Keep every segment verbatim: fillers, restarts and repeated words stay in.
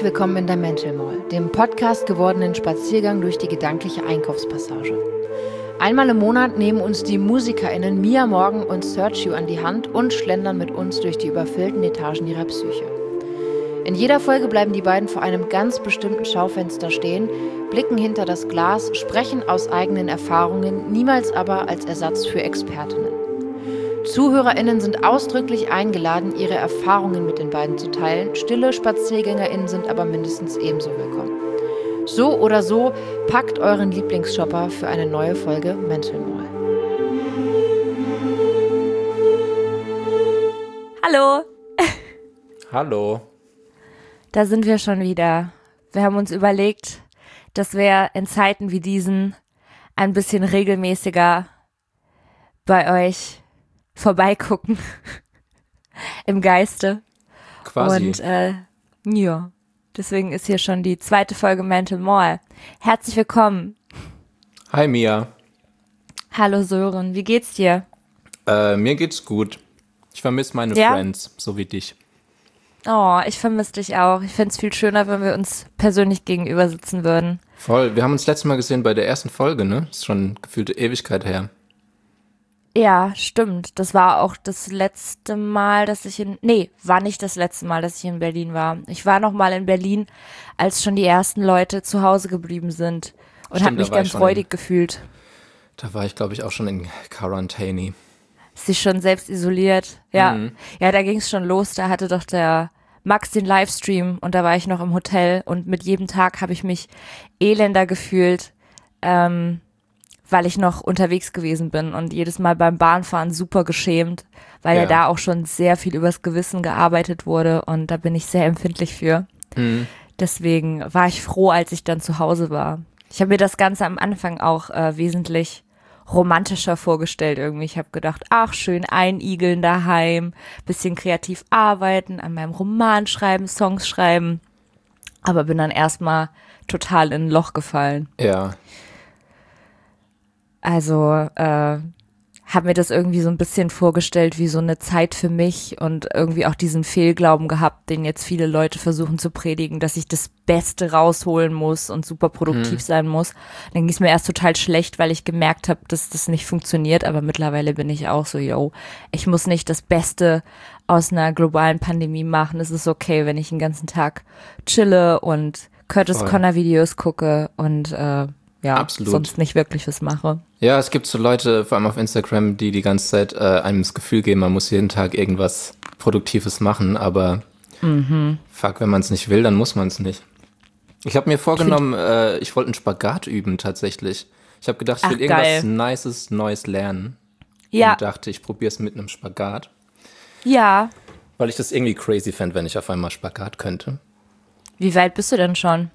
Herzlich willkommen in der Mental Mall, dem Podcast gewordenen Spaziergang durch die gedankliche Einkaufspassage. Einmal im Monat nehmen uns die MusikerInnen Mia Morgan und Sergio an die Hand und schlendern mit uns durch die überfüllten Etagen ihrer Psyche. In jeder Folge bleiben die beiden vor einem ganz bestimmten Schaufenster stehen, blicken hinter das Glas, sprechen aus eigenen Erfahrungen, niemals aber als Ersatz für Expertinnen. ZuhörerInnen sind ausdrücklich eingeladen, ihre Erfahrungen mit den beiden zu teilen. Stille SpaziergängerInnen sind aber mindestens ebenso willkommen. So oder so, packt euren Lieblingsshopper für eine neue Folge Mental Mall. Hallo! Hallo. Da sind wir schon wieder. Wir haben uns überlegt, dass wir in Zeiten wie diesen ein bisschen regelmäßiger bei euch vorbeigucken. Im Geiste. Quasi. Und äh, ja, deswegen ist hier schon die zweite Folge Mental Mall. Herzlich willkommen. Hi Mia. Hallo Sören, wie geht's dir? Äh, mir geht's gut. Ich vermisse meine Ja? Friends, so wie dich. Oh, ich vermisse dich auch. Ich fände es viel schöner, wenn wir uns persönlich gegenüber sitzen würden. Voll. Wir haben uns letztes Mal gesehen bei der ersten Folge, ne? Ist schon gefühlte Ewigkeit her. Ja, stimmt. Das war auch das letzte Mal, dass ich in... Nee, war nicht das letzte Mal, dass ich in Berlin war. Ich war noch mal in Berlin, als schon die ersten Leute zu Hause geblieben sind. Und Stimmt, habe mich da war ganz ich schon freudig in- gefühlt. Da war ich, glaube ich, auch schon in Quarantäne. Sich schon selbst isoliert. Ja, Mhm. ja, da ging es schon los. Da hatte doch der Max den Livestream und da war ich noch im Hotel. Und mit jedem Tag habe ich mich elender gefühlt, ähm, weil ich noch unterwegs gewesen bin und jedes Mal beim Bahnfahren super geschämt, weil ja, Ja. da auch schon sehr viel übers Gewissen gearbeitet wurde und da bin ich sehr empfindlich für. Mhm. Deswegen war ich froh, als ich dann zu Hause war. Ich habe mir das Ganze am Anfang auch äh, wesentlich romantischer vorgestellt irgendwie. Ich habe gedacht, ach schön, einigeln daheim, bisschen kreativ arbeiten, an meinem Roman schreiben, Songs schreiben, aber bin dann erstmal total in ein Loch gefallen. Ja. Also äh, habe mir das irgendwie so ein bisschen vorgestellt wie so eine Zeit für mich und irgendwie auch diesen Fehlglauben gehabt, den jetzt viele Leute versuchen zu predigen, dass ich das Beste rausholen muss und super produktiv sein muss. Dann ging es mir erst total schlecht, weil ich gemerkt habe, dass das nicht funktioniert, aber mittlerweile bin ich auch so, yo, ich muss nicht das Beste aus einer globalen Pandemie machen. Es ist okay, wenn ich den ganzen Tag chille und Curtis Voll. Connor Videos gucke und äh, ja, Absolut. sonst nicht wirklich was mache. Ja, es gibt so Leute, vor allem auf Instagram, die die ganze Zeit äh, einem das Gefühl geben, man muss jeden Tag irgendwas Produktives machen, aber Mhm. fuck, wenn man es nicht will, dann muss man es nicht. Ich habe mir vorgenommen, äh, ich wollte einen Spagat üben tatsächlich. Ich habe gedacht, ich Ach, will irgendwas geil. Nices, Neues lernen. Ja, Und dachte, ich probiere es mit einem Spagat. ja. Weil ich das irgendwie crazy fände, wenn ich auf einmal Spagat könnte. Wie weit bist du denn schon?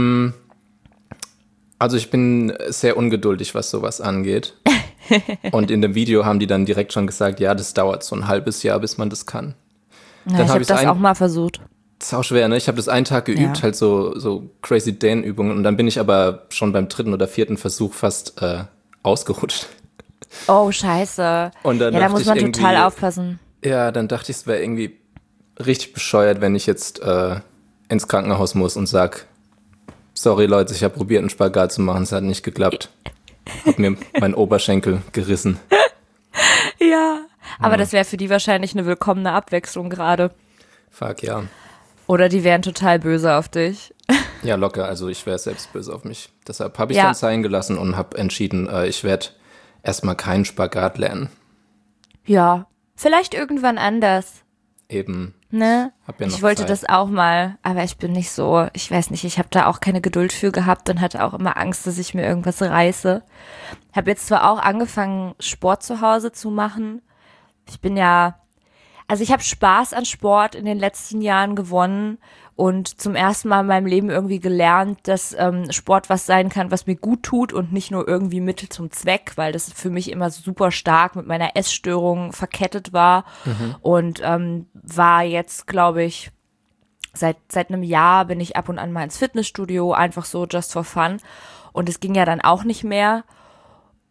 Also ich bin sehr ungeduldig, was sowas angeht. Und in dem Video haben die dann direkt schon gesagt, ja, das dauert so ein halbes Jahr, bis man das kann. Ja, Dann ich hab habe ich's das ein- auch mal versucht. Das ist auch schwer, ne? Ich habe das einen Tag geübt, Ja. halt so, so crazy Dehnübungen. Und dann bin ich aber schon beim dritten oder vierten Versuch fast äh, ausgerutscht. Oh, scheiße. Und dann Ja, da dachte muss ich man irgendwie- total aufpassen. Ja, dann dachte ich, es wäre irgendwie richtig bescheuert, wenn ich jetzt äh, ins Krankenhaus muss und sag, sorry Leute, ich habe probiert, einen Spagat zu machen, es hat nicht geklappt. Hab mir meinen Oberschenkel gerissen. Ja. Aber das wäre für die wahrscheinlich eine willkommene Abwechslung gerade. Fuck, ja. Oder die wären total böse auf dich. Ja, locker, also ich wäre selbst böse auf mich. Deshalb habe ich Ja. dann sein gelassen und habe entschieden, äh, ich werde erstmal keinen Spagat lernen. Ja, vielleicht irgendwann anders. Eben, Ne? hab ja noch Ich wollte Zeit. das auch mal, aber ich bin nicht so, ich weiß nicht, ich habe da auch keine Geduld für gehabt und hatte auch immer Angst, dass ich mir irgendwas reiße. Habe jetzt zwar auch angefangen, Sport zu Hause zu machen. Ich bin ja, also ich habe Spaß an Sport in den letzten Jahren gewonnen und zum ersten Mal in meinem Leben irgendwie gelernt, dass ähm, Sport was sein kann, was mir gut tut und nicht nur irgendwie Mittel zum Zweck, weil das für mich immer super stark mit meiner Essstörung verkettet war und ähm, war jetzt, glaube ich, seit seit einem Jahr bin ich ab und an mal ins Fitnessstudio, einfach so just for fun und es ging ja dann auch nicht mehr.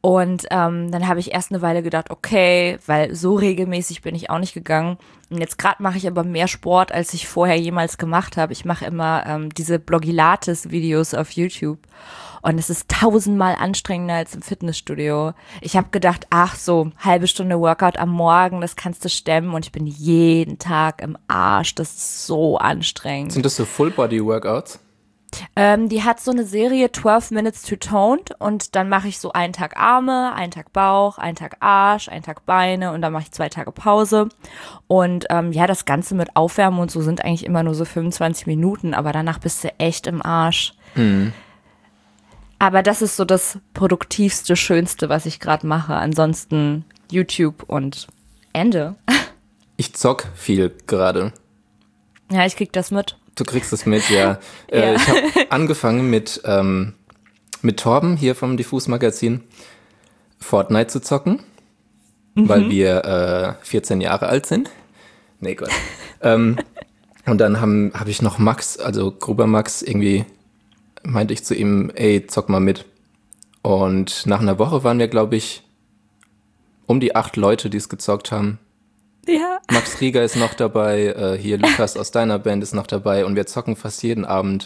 Und ähm, dann habe ich erst eine Weile gedacht, okay, weil so regelmäßig bin ich auch nicht gegangen. Und jetzt gerade mache ich aber mehr Sport, als ich vorher jemals gemacht habe. Ich mache immer ähm, diese Blogilates-Videos auf YouTube. Und es ist tausendmal anstrengender als im Fitnessstudio. Ich habe gedacht, ach so, halbe Stunde Workout am Morgen, das kannst du stemmen. Und ich bin jeden Tag im Arsch. Das ist so anstrengend. Sind das so Full-Body-Workouts? Ähm, die hat so eine Serie zwölf Minutes to Toned und dann mache ich so einen Tag Arme, einen Tag Bauch, einen Tag Arsch, einen Tag Beine und dann mache ich zwei Tage Pause. Und ähm, ja, das Ganze mit Aufwärmen und so sind eigentlich immer nur so fünfundzwanzig Minuten, aber danach bist du echt im Arsch. Mhm. Aber das ist so das produktivste, schönste, was ich gerade mache. Ansonsten YouTube und Ende. Ich zock viel gerade. Ja, ich krieg das mit. Du kriegst das mit, ja. Äh, Ja. Ich habe angefangen mit, ähm, mit Torben hier vom Diffus-Magazin Fortnite zu zocken, mhm. weil wir äh, vierzehn Jahre alt sind. Nee, Gott. ähm, und dann habe hab ich noch Max, also Gruber Max, irgendwie meinte ich zu ihm, ey, zock mal mit. Und nach einer Woche waren wir, glaube ich, um die acht Leute, die es gezockt haben. Ja. Max Rieger ist noch dabei, äh, hier Lukas aus deiner Band ist noch dabei und wir zocken fast jeden Abend.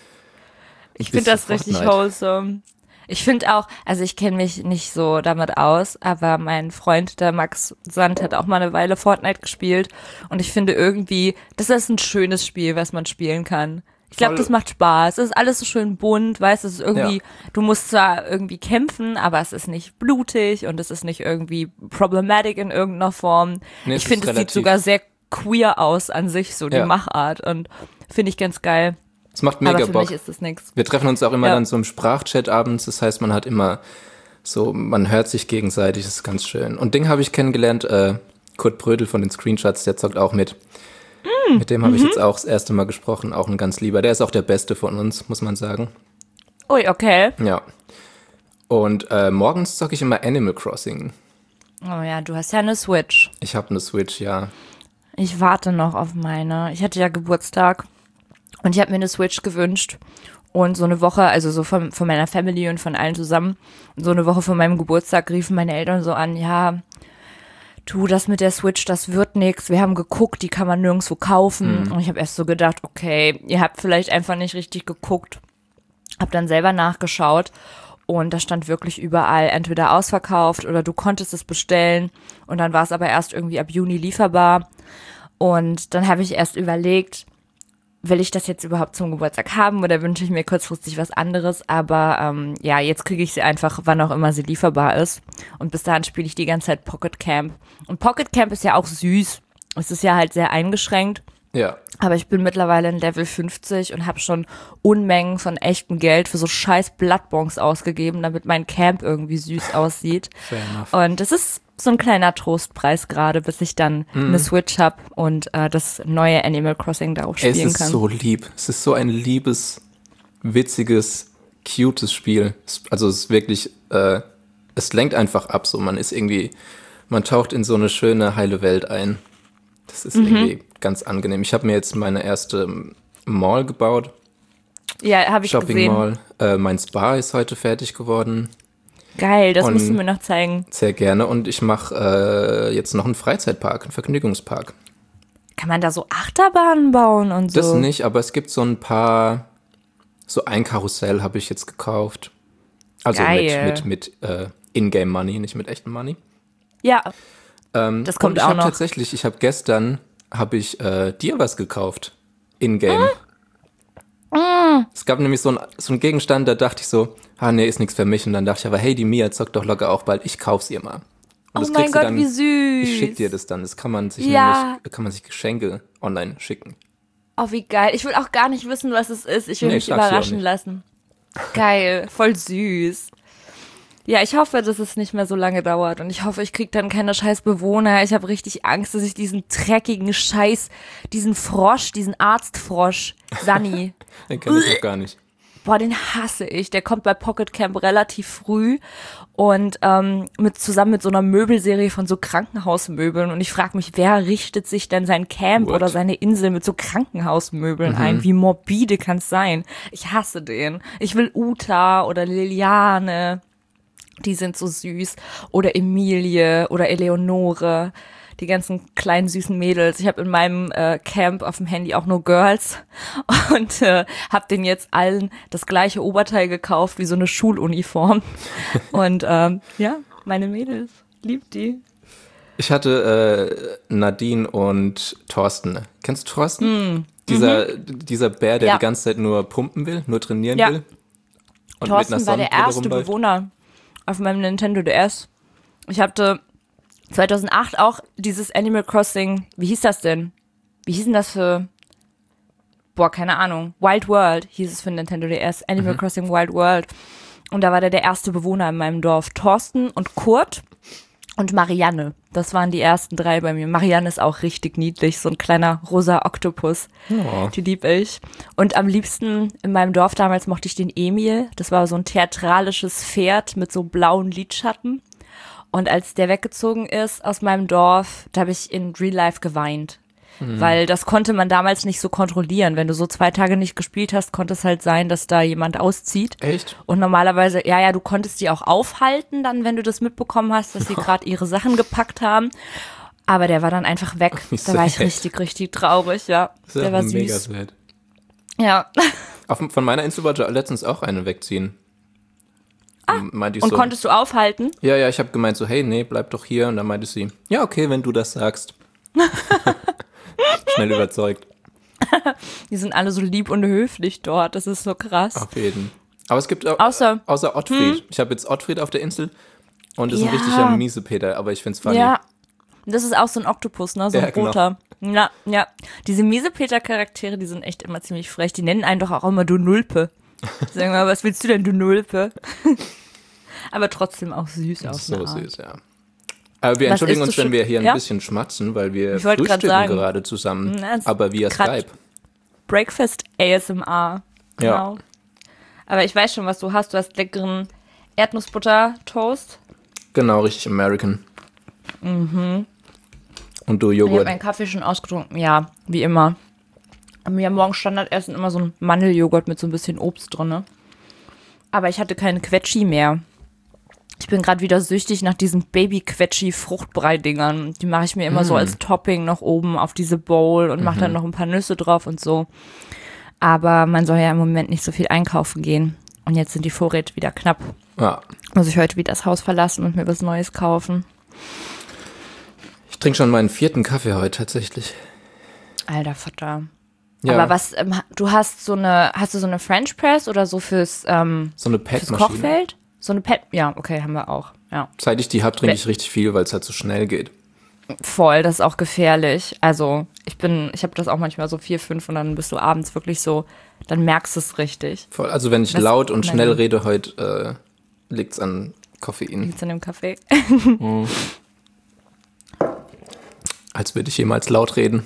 Ich finde das richtig wholesome. Ich finde auch, also ich kenne mich nicht so damit aus, aber mein Freund, der Max Sand, hat auch mal eine Weile Fortnite gespielt und ich finde irgendwie, das ist ein schönes Spiel, was man spielen kann. Ich glaube, das macht Spaß. Es ist alles so schön bunt, weißt du, es ist irgendwie, ja. Du musst zwar irgendwie kämpfen, aber es ist nicht blutig und es ist nicht irgendwie problematic in irgendeiner Form. Nee, ich finde, es sieht sogar sehr queer aus an sich, so die ja. Machart und finde ich ganz geil. Es macht mega aber für Bock. mich ist das nix. Wir treffen uns auch immer ja. dann so im Sprachchat abends, das heißt, man hat immer so, man hört sich gegenseitig, das ist ganz schön. Und Ding habe ich kennengelernt, äh, Kurt Brödel von den Screenshots, der zockt auch mit. Mit dem habe ich mhm. jetzt auch das erste Mal gesprochen, auch ein ganz lieber. Der ist auch der Beste von uns, muss man sagen. Ui, okay. Ja. Und äh, morgens zocke ich immer Animal Crossing. Oh ja, du hast ja eine Switch. Ich habe eine Switch, ja. Ich warte noch auf meine. Ich hatte ja Geburtstag und ich habe mir eine Switch gewünscht. Und so eine Woche, also so von, von meiner Family und von allen zusammen, und so eine Woche vor meinem Geburtstag riefen meine Eltern so an, ja, du, das mit der Switch, das wird nix. Wir haben geguckt, die kann man nirgendwo kaufen. Mhm. Und ich habe erst so gedacht, okay, ihr habt vielleicht einfach nicht richtig geguckt. Hab dann selber nachgeschaut und da stand wirklich überall entweder ausverkauft oder du konntest es bestellen. Und dann war es aber erst irgendwie ab Juni lieferbar. Und dann habe ich erst überlegt, will ich das jetzt überhaupt zum Geburtstag haben oder wünsche ich mir kurzfristig was anderes? Aber ähm, ja, jetzt kriege ich sie einfach, wann auch immer sie lieferbar ist. Und bis dahin spiele ich die ganze Zeit Pocket Camp. Und Pocket Camp ist ja auch süß. Es ist ja halt sehr eingeschränkt. Ja. Aber ich bin mittlerweile in Level fünfzig und habe schon Unmengen von echtem Geld für so scheiß Bloodbongs ausgegeben, damit mein Camp irgendwie süß aussieht. Fair enough. Und es ist so ein kleiner Trostpreis gerade, bis ich dann mm. eine Switch habe und äh, das neue Animal Crossing darauf spielen kann. Es ist kann. so lieb. Es ist so ein liebes, witziges, cutes Spiel. Also es ist wirklich, äh, es lenkt einfach ab. So, man ist irgendwie, man taucht in so eine schöne, heile Welt ein. Das ist mhm. irgendwie ganz angenehm. Ich habe mir jetzt meine erste Mall gebaut. Ja, habe ich Shopping gesehen. Mall. Äh, mein Spa ist heute fertig geworden. Geil, das und musst du mir noch zeigen. Sehr gerne. Und ich mache äh, jetzt noch einen Freizeitpark, einen Vergnügungspark. Kann man da so Achterbahnen bauen und so? Das nicht, aber es gibt so ein paar, so ein Karussell habe ich jetzt gekauft. Also Geil. mit, mit, mit äh, In-Game Money, nicht mit echtem Money. Ja, ähm, das kommt und ich auch hab noch. Tatsächlich, ich habe gestern, habe ich äh, dir was gekauft. In-Game. Mm. Mm. Es gab nämlich so, ein, so einen Gegenstand, da dachte ich so, ah nee, ist nichts für mich. Und dann dachte ich aber, hey, die Mia zockt doch locker auch bald, ich kauf's ihr mal. Und Oh das mein kriegst du Gott, dann, wie süß. Ich schick dir das dann. Das kann man sich Ja. nämlich, kann man sich Geschenke online schicken. Oh, wie geil. Ich will auch gar nicht wissen, was es ist. Ich will Nee, mich ich sag's dir auch überraschen nicht. lassen. Geil, voll süß. Ja, ich hoffe, dass es nicht mehr so lange dauert und ich hoffe, ich krieg dann keine scheiß Bewohner. Ich habe richtig Angst, dass ich diesen dreckigen Scheiß, diesen Frosch, diesen Arztfrosch, Sunny, Den kenn ich noch gar nicht. boah, den hasse ich. Der kommt bei Pocket Camp relativ früh und ähm, mit zusammen mit so einer Möbelserie von so Krankenhausmöbeln und ich frage mich, wer richtet sich denn sein Camp What? oder seine Insel mit so Krankenhausmöbeln Mhm. ein? Wie morbide kann's sein? Ich hasse den. Ich will Uta oder Liliane Die sind so süß. Oder Emilie oder Eleonore. Die ganzen kleinen süßen Mädels. Ich habe in meinem äh, Camp auf dem Handy auch nur Girls und äh, habe denen jetzt allen das gleiche Oberteil gekauft wie so eine Schuluniform. Und ähm, ja, meine Mädels, liebt die. Ich hatte äh, Nadine und Thorsten. Kennst du Thorsten? Mm. Dieser, mhm. dieser Bär, der Ja. die ganze Zeit nur pumpen will, nur trainieren Ja. will. Und Thorsten mit einer war der Sonnenbrille erste rumläuft. Bewohner auf meinem Nintendo D S. Ich hatte zweitausendacht auch dieses Animal Crossing, wie hieß das denn? Wie hieß denn das für, boah, keine Ahnung, Wild World hieß es für Nintendo D S, Animal Mhm. Crossing Wild World. Und da war der der erste Bewohner in meinem Dorf. Thorsten und Kurt und Marianne. Das waren die ersten drei bei mir. Marianne ist auch richtig niedlich, so ein kleiner rosa Oktopus. Oh. Die lieb ich. Und am liebsten in meinem Dorf damals mochte ich den Emil. Das war so ein theatralisches Pferd mit so blauen Lidschatten. Und als der weggezogen ist aus meinem Dorf, da habe ich in Real Life geweint. Mhm. Weil das konnte man damals nicht so kontrollieren. Wenn du so zwei Tage nicht gespielt hast, konnte es halt sein, dass da jemand auszieht. Echt? Und normalerweise, ja, ja, du konntest die auch aufhalten dann, wenn du das mitbekommen hast, dass sie gerade ihre Sachen gepackt haben. Aber der war dann einfach weg. Wie Da war ich sad. richtig, richtig traurig, ja. Das ist Der auch war mega süß. sad. Ja. Auf, von meiner Insta wollte letztens auch eine wegziehen. Ah, meinte ich Und so, konntest du aufhalten? ja, ja, ich habe gemeint so, hey, nee, bleib doch hier. Und dann meinte sie, ja, okay, wenn du das sagst. Schnell überzeugt. Die sind alle so lieb und höflich dort. Das ist so krass. Auf jeden. Aber es gibt auch, Außer- außer Ottfried. Ich habe jetzt Ottfried auf der Insel und ist Ja. ein richtiger Miesepeter, aber ich find's funny. Ja. Das ist auch so ein Oktopus, ne? So ein Ja, genau. roter. Ja, ja. Diese Miesepeter-Charaktere, die sind echt immer ziemlich frech. Die nennen einen doch auch immer du Nulpe. Sagen wir mal, was willst du denn, du Nulpe? Aber trotzdem auch süß Das auf ist so eine Art. süß, ja. Aber wir Was entschuldigen isst uns, du wenn schon- wir hier ein ja? bisschen schmatzen, weil wir Ich wollte grad frühstücken sagen. gerade zusammen, Na, es aber via grad- Skype. Breakfast A S M R. Genau. Ja. Aber ich weiß schon, was du hast. Du hast leckeren Erdnussbutter-Toast. Genau, richtig American. Mhm. Und du Ich habe Joghurt. meinen Kaffee schon ausgetrunken. Ja, wie immer. Wir haben morgens Standardessen immer so ein Mandeljoghurt mit so ein bisschen Obst drin. Aber ich hatte keine Quetschi mehr. Ich bin gerade wieder süchtig nach diesen Baby-Quetschi-Fruchtbrei-Dingern. Die mache ich mir immer so als Topping noch oben auf diese Bowl und mache dann noch ein paar Nüsse drauf und so. Aber man soll ja im Moment nicht so viel einkaufen gehen. Und jetzt sind die Vorräte wieder knapp. Ja. Muss ich heute wieder das Haus verlassen und mir was Neues kaufen. Ich trinke schon meinen vierten Kaffee heute tatsächlich. Alter Vater. Ja, Aber was, ähm, du hast so eine, hast du so eine French Press oder so fürs, ähm, so eine fürs Packmaschine. Kochfeld? So eine Pet, ja, okay, haben wir auch, ja. Seit ich die habe, trinke ich richtig viel, weil es halt so schnell geht. Voll, das ist auch gefährlich. Also, ich bin, ich habe das auch manchmal so vier, fünf und dann bist du abends wirklich so, dann merkst du es richtig. Voll. Also wenn ich Das- laut und nein. schnell rede heute, äh, liegt's an Koffein. Liegt's in dem Kaffee? Als würde ich jemals laut reden.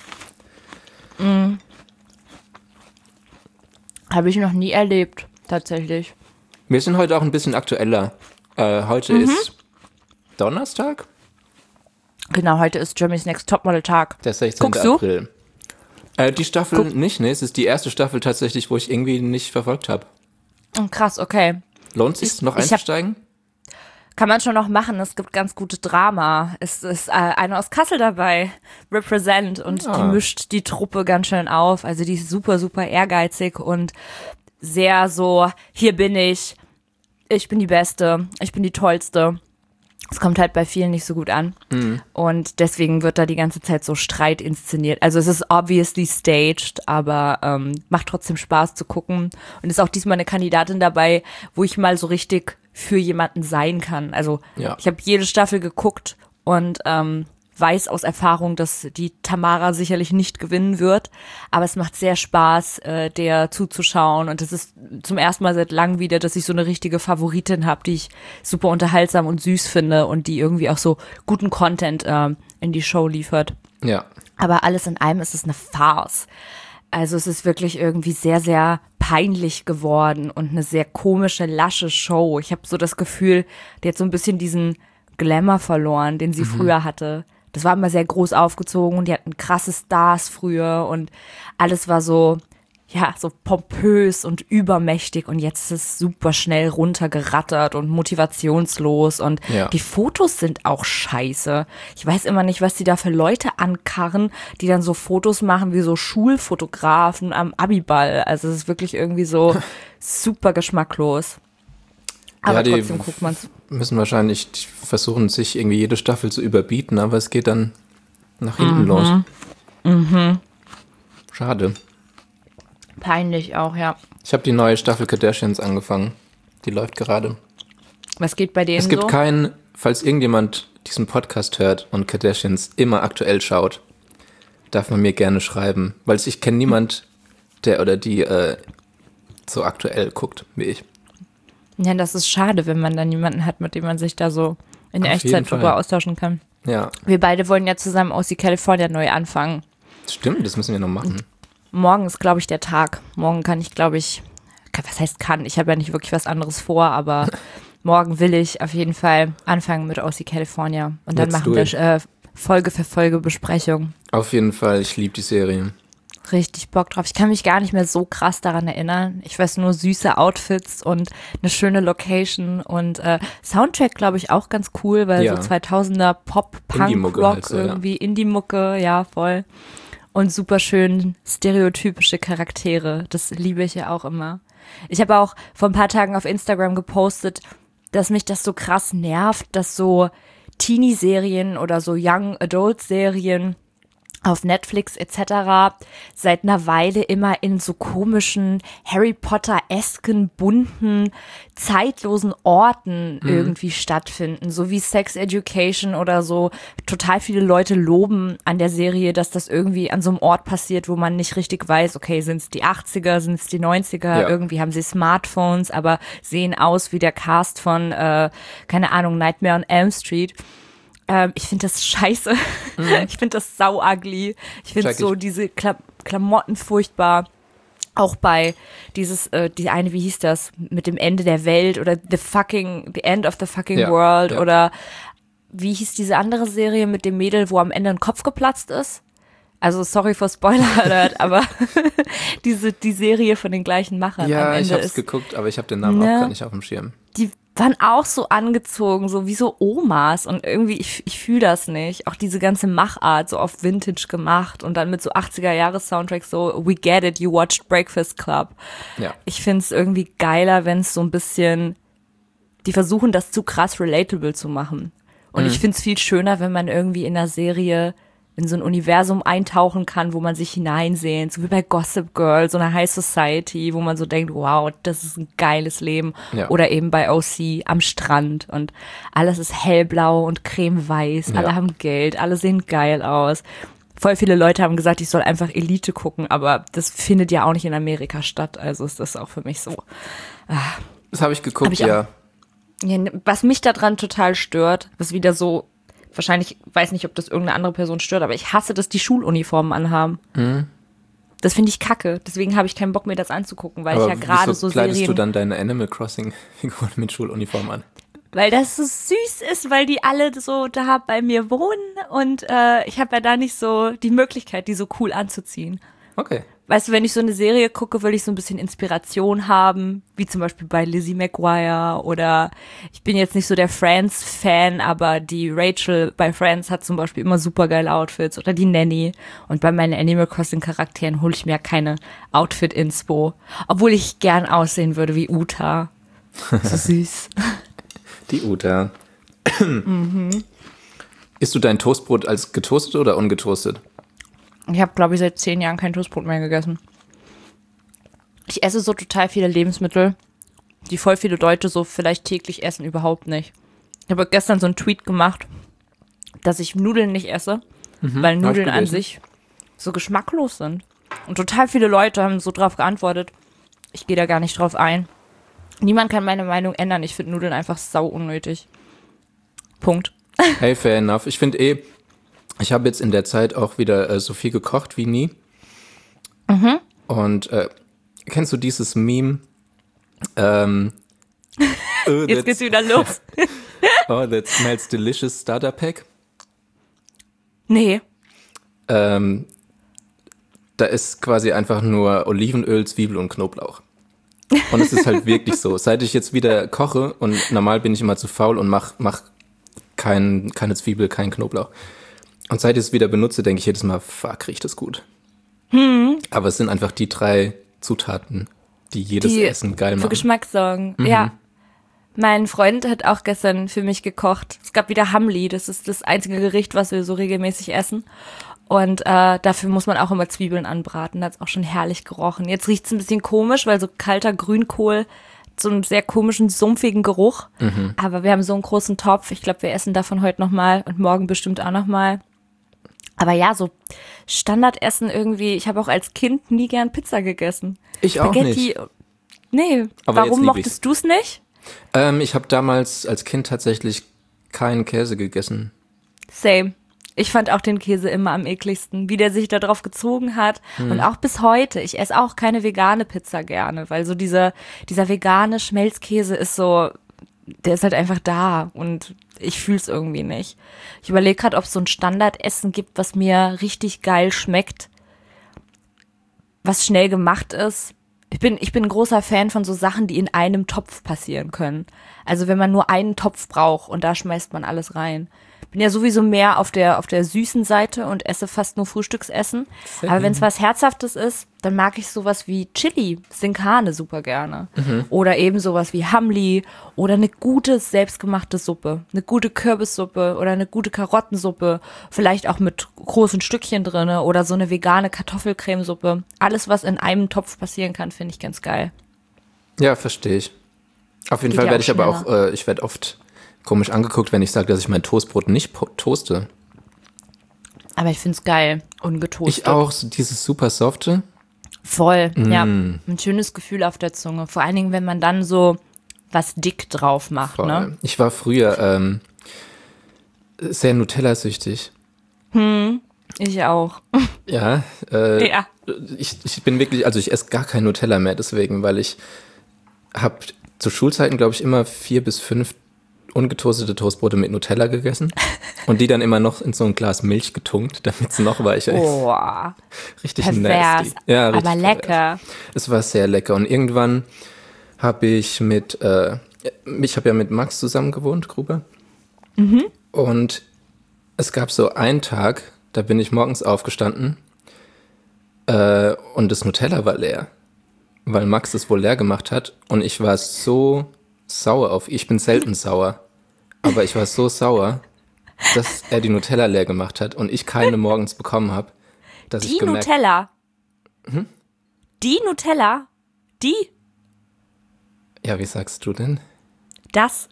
Habe ich noch nie erlebt, tatsächlich. Wir sind heute auch ein bisschen aktueller. Äh, heute Mhm. ist Donnerstag, Genau, heute ist Germany's Next Topmodel Tag. der sechzehnte Guckst du? April. Äh, die Staffel nicht, ne? Es ist die erste Staffel tatsächlich, wo ich irgendwie nicht verfolgt habe. Oh, krass, okay. Lohnt sich noch ich hab- einzusteigen? Kann man schon noch machen. Es gibt ganz gute Drama. Es ist äh, eine aus Kassel dabei, Represent, und Ah. die mischt die Truppe ganz schön auf. Also die ist super, super ehrgeizig und sehr so, hier bin ich, ich bin die Beste, ich bin die Tollste. Es kommt halt bei vielen nicht so gut an. Und deswegen wird da die ganze Zeit so Streit inszeniert. Also es ist obviously staged, aber ähm, macht trotzdem Spaß zu gucken. Und ist auch diesmal eine Kandidatin dabei, wo ich mal so richtig für jemanden sein kann. Also Ja. ich habe jede Staffel geguckt und ähm, weiß aus Erfahrung, dass die Tamara sicherlich nicht gewinnen wird. Aber es macht sehr Spaß, äh, der zuzuschauen. Und es ist zum ersten Mal seit langem wieder, dass ich so eine richtige Favoritin habe, die ich super unterhaltsam und süß finde und die irgendwie auch so guten Content äh, in die Show liefert. Ja. Aber alles in allem ist es eine Farce. Also es ist wirklich irgendwie sehr, sehr peinlich geworden und eine sehr komische, lasche Show. Ich habe so das Gefühl, die hat so ein bisschen diesen Glamour verloren, den sie früher hatte. Das war immer sehr groß aufgezogen und die hatten krasse Stars früher und alles war so ja, so pompös und übermächtig und jetzt ist es super schnell runtergerattert und motivationslos und Ja. die Fotos sind auch scheiße. Ich weiß immer nicht, was die da für Leute ankarren, die dann so Fotos machen wie so Schulfotografen am Abiball. Also es ist wirklich irgendwie so super geschmacklos. Aber Ja, die trotzdem guckt man's. müssen wahrscheinlich versuchen, sich irgendwie jede Staffel zu überbieten, aber es geht dann nach hinten Mhm. los. Schade. Peinlich auch, ja. Ich habe die neue Staffel Kardashians angefangen. Die läuft gerade. Was geht bei denen Es gibt so? keinen, falls irgendjemand diesen Podcast hört und Kardashians immer aktuell schaut, darf man mir gerne schreiben, weil ich kenne niemand, der oder die äh, so aktuell guckt wie ich. Ja, das ist schade, wenn man dann jemanden hat, mit dem man sich da so in Auf Echtzeit jeden Fall. drüber austauschen kann. Ja, Wir beide wollen ja zusammen aus die California neu anfangen. stimmt, das müssen wir noch machen. Morgen ist, glaube ich, der Tag. Morgen kann ich, glaube ich, was heißt kann? Ich habe ja nicht wirklich was anderes vor, aber morgen will ich auf jeden Fall anfangen mit O C California. Und dann Let's machen do wir it. äh, Folge für Folge Besprechung. Auf jeden Fall, ich liebe die Serie. Richtig Bock drauf. Ich kann mich gar nicht mehr so krass daran erinnern. Ich weiß nur süße Outfits und eine schöne Location und äh, Soundtrack, glaube ich, auch ganz cool, weil Ja. so zweitausender Pop, Punk, Indie-Mucke Rock, halt so, ja. irgendwie Indie-Mucke, ja, voll. Und super schön stereotypische Charaktere. Das liebe ich ja auch immer. Ich habe auch vor ein paar Tagen auf Instagram gepostet, dass mich das so krass nervt, dass so Teenie-Serien oder so Young-Adult-Serien auf Netflix et cetera seit einer Weile immer in so komischen Harry Potter-esken, bunten, zeitlosen Orten irgendwie stattfinden, so wie Sex Education oder so. Total viele Leute loben an der Serie, dass das irgendwie an so einem Ort passiert, wo man nicht richtig weiß, okay, sind es die achtziger, sind es die neunziger, Ja. irgendwie haben sie Smartphones, aber sehen aus wie der Cast von, äh, keine Ahnung, Nightmare on Elm Street. Ähm, ich finde das scheiße. Ich finde das sau ugly. Ich finde Check so ich. diese Kla Klamotten furchtbar. Auch bei dieses, äh, die eine, wie hieß das? Mit dem Ende der Welt oder The fucking, The End of the fucking Ja, World ja. oder wie hieß diese andere Serie mit dem Mädel, wo am Ende ein Kopf geplatzt ist? Also sorry for Spoiler Alert, aber diese, die Serie von den gleichen Machern am Ja, Ende ich habe es ist, geguckt, aber ich habe den Namen Ne? auch gar nicht auf dem Schirm. die waren auch so angezogen, so wie so Omas und irgendwie, ich, ich fühle das nicht. Auch diese ganze Machart, so auf Vintage gemacht und dann mit so achtziger-Jahres-Soundtracks so, we get it, you watched Breakfast Club. Ja. Ich finde es irgendwie geiler, wenn es so ein bisschen, die versuchen das zu krass relatable zu machen. Und Mhm. ich finde es viel schöner, wenn man irgendwie in einer Serie in so ein Universum eintauchen kann, wo man sich hineinsehnt, so wie bei Gossip Girl, so eine High Society, wo man so denkt, wow, das ist ein geiles Leben. Ja. Oder eben bei O C am Strand und alles ist hellblau und cremeweiß, Ja. alle haben Geld, alle sehen geil aus. Voll viele Leute haben gesagt, ich soll einfach Elite gucken, aber das findet ja auch nicht in Amerika statt, also ist das auch für mich so. Das habe ich geguckt, Hab ich auch- ja. Ja, was mich daran total stört, was wieder so, wahrscheinlich, weiß nicht, ob das irgendeine andere Person stört, aber ich hasse, dass die Schuluniformen anhaben. Mhm. Das finde ich kacke. Deswegen habe ich keinen Bock, mir das anzugucken, weil Aber ich ja gerade wieso so kleidest Serien, du dann deine Animal Crossing-Figuren mit Schuluniform an? weil das so süß ist, weil die alle so da bei mir wohnen und äh, ich habe ja da nicht so die Möglichkeit, die so cool anzuziehen. Okay. Weißt du, wenn ich so eine Serie gucke, will ich so ein bisschen Inspiration haben, wie zum Beispiel bei Lizzie McGuire oder ich bin jetzt nicht so der Friends-Fan, aber die Rachel bei Friends hat zum Beispiel immer super geile Outfits oder die Nanny und bei meinen Animal Crossing-Charakteren hole ich mir keine Outfit-Inspo, obwohl ich gern aussehen würde wie Uta. So süß. Die Uta. Isst du dein Toastbrot als getoastet oder ungetoastet? Ich habe, glaube ich, seit zehn Jahren kein Toastbrot mehr gegessen. Ich esse so total viele Lebensmittel, die voll viele Leute so vielleicht täglich essen, überhaupt nicht. Ich habe gestern so einen Tweet gemacht, dass ich Nudeln nicht esse, weil Nudeln an gelesen. sich so geschmacklos sind. Und total viele Leute haben so drauf geantwortet. Ich gehe da gar nicht drauf ein. Niemand kann meine Meinung ändern. Ich finde Nudeln einfach sau unnötig. Punkt. Hey, fair enough. Ich finde eh, ich habe jetzt in der Zeit auch wieder äh, so viel gekocht wie nie. Mhm. Und äh, kennst du dieses Meme? Ähm, oh, Jetzt that's, geht's wieder los. oh, that smells delicious Starter Pack. Nee. Ähm, da ist quasi einfach nur Olivenöl, Zwiebel und Knoblauch. Und es ist halt wirklich so. Seit ich jetzt wieder koche und normal bin ich immer zu faul und mach, mach kein, keine Zwiebel, keinen Knoblauch. Und seit ich es wieder benutze, denke ich jedes Mal, fuck, riecht das gut. Hm. Aber es sind einfach die drei Zutaten, die jedes Die Essen geil machen. Für Geschmack sorgen, Mhm. ja. Mein Freund hat auch gestern für mich gekocht. Es gab wieder Hamli, das ist das einzige Gericht, was wir so regelmäßig essen. Und äh, dafür muss man auch immer Zwiebeln anbraten. Da hat es auch schon herrlich gerochen. Jetzt riecht es ein bisschen komisch, weil so kalter Grünkohl so einen sehr komischen, sumpfigen Geruch. Mhm. Aber wir haben so einen großen Topf. Ich glaube, wir essen davon heute nochmal und morgen bestimmt auch nochmal. Aber ja, so Standardessen irgendwie. Ich habe auch als Kind nie gern Pizza gegessen. Ich auch Spaghetti, nicht. Nee, Aber warum jetzt lieb mochtest du es nicht? Ähm, ich habe damals als Kind tatsächlich keinen Käse gegessen. Same. Ich fand auch den Käse immer am ekligsten, wie der sich da drauf gezogen hat. Hm. Und auch bis heute. Ich esse auch keine vegane Pizza gerne, weil so dieser, dieser vegane Schmelzkäse ist so, der ist halt einfach da und ich fühl's irgendwie nicht. Ich überlege gerade, ob es so ein Standardessen gibt, was mir richtig geil schmeckt, was schnell gemacht ist. Ich bin, ich bin ein großer Fan von so Sachen, die in einem Topf passieren können. Also wenn man nur einen Topf braucht und da schmeißt man alles rein. Bin ja sowieso mehr auf der auf der süßen Seite und esse fast nur Frühstücksessen. Sehr Aber wenn es was Herzhaftes ist, dann mag ich sowas wie Chili, Sinkane super gerne. Mhm. Oder eben sowas wie Hamli oder eine gute selbstgemachte Suppe. Eine gute Kürbissuppe oder eine gute Karottensuppe. Vielleicht auch mit großen Stückchen drin oder so eine vegane Kartoffelcremesuppe. Alles, was in einem Topf passieren kann, finde ich ganz geil. Ja, verstehe ich. Auf jeden Geht Fall ja werde ich auch aber auch, äh, ich werde oft komisch angeguckt, wenn ich sage, dass ich mein Toastbrot nicht po- toaste. Aber ich finde es geil, ungetoastet. Ich auch, so dieses super softe. Voll, Mm. ja. Ein schönes Gefühl auf der Zunge. Vor allen Dingen, wenn man dann so was dick drauf macht, Voll. ne? Ich war früher ähm, sehr Nutella-süchtig. Hm, ich auch. Ja, äh, Ja. ich, ich bin wirklich, also ich esse gar kein Nutella mehr deswegen, weil ich habe zu Schulzeiten, glaube ich, immer vier bis fünf ungetoastete Toastbrote mit Nutella gegessen und die dann immer noch in so ein Glas Milch getunkt, damit es noch weicher ist. Oh, Richtig pervers, nasty. Ja, richtig aber lecker. pervers. Es war sehr lecker und irgendwann habe ich mit, äh, ich habe ja mit Max zusammen gewohnt, Gruber. Mhm. Und es gab so einen Tag, da bin ich morgens aufgestanden äh, und das Nutella war leer, weil Max es wohl leer gemacht hat und ich war so sauer auf, ich bin selten sauer, aber ich war so sauer, dass er die Nutella leer gemacht hat und ich keine morgens bekommen habe, dass Die ich gemerkt... Nutella? Hm? Die Nutella? Die? Ja, wie sagst du denn? Das?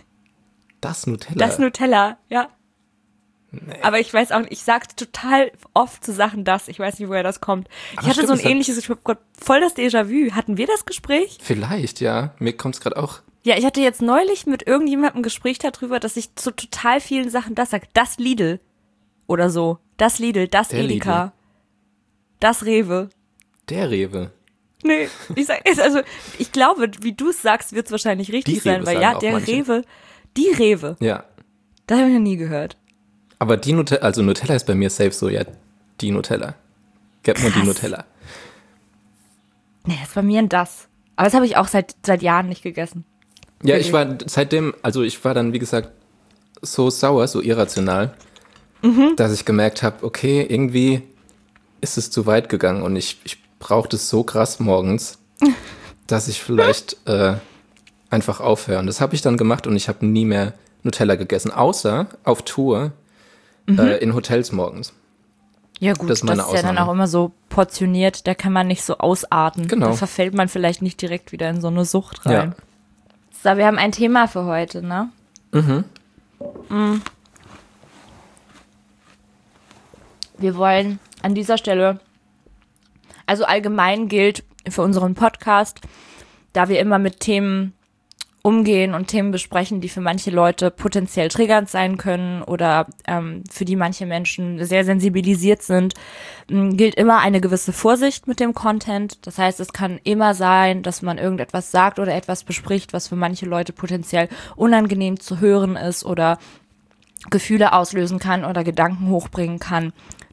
Das Nutella? Das Nutella, ja. Nee. Aber ich weiß auch nicht, ich sage total oft zu Sachen das, ich weiß nicht, woher das kommt. Aber ich hatte stimmt, so ein es hat- ähnliches, ich hab Gott, voll das Déjà-vu. Hatten wir das Gespräch? Vielleicht, ja. Mir kommt es gerade auch. Ja, ich hatte jetzt neulich mit irgendjemandem ein Gespräch darüber, dass ich zu total vielen Sachen das sage. Das Lidl oder so. Das Lidl, das Der Edeka. Lidl. Das Rewe. Der Rewe. Nee, ich sag, also ich glaube, wie du es sagst, wird es wahrscheinlich richtig Die sein, Rewe weil sagen ja, auch der manche. Rewe, die Rewe, Ja. das habe ich noch nie gehört. Aber die Nutella, also Nutella ist bei mir safe so, ja, die Nutella. Gib mir die Krass. Nutella. Nee, das ist bei mir ein das. Aber das habe ich auch seit, seit Jahren nicht gegessen. Ja, Wirklich. ich war seitdem, also ich war dann, wie gesagt, so sauer, so irrational, Mhm. dass ich gemerkt habe, okay, irgendwie ist es zu weit gegangen und ich, ich brauchte es so krass morgens, dass ich vielleicht äh, einfach aufhöre. Und das habe ich dann gemacht und ich habe nie mehr Nutella gegessen, außer auf Tour äh, in Hotels morgens. Ja gut, Das das ist meine ist ja dann Ausnahme. auch immer so portioniert, da kann man nicht so ausarten. Genau. Da verfällt man vielleicht nicht direkt wieder in so eine Sucht rein. Ja. So, wir haben ein Thema für heute, ne? Mhm. Mm. Wir wollen an dieser Stelle, also allgemein gilt für unseren Podcast, da wir immer mit Themen umgehen und Themen besprechen, die für manche Leute potenziell triggernd sein können oder ähm, für die manche Menschen sehr sensibilisiert sind, m, gilt immer eine gewisse Vorsicht mit dem Content. Das heißt, es kann immer sein, dass man irgendetwas sagt oder etwas bespricht, was für manche Leute potenziell unangenehm zu hören ist oder Gefühle auslösen kann oder Gedanken hochbringen kann.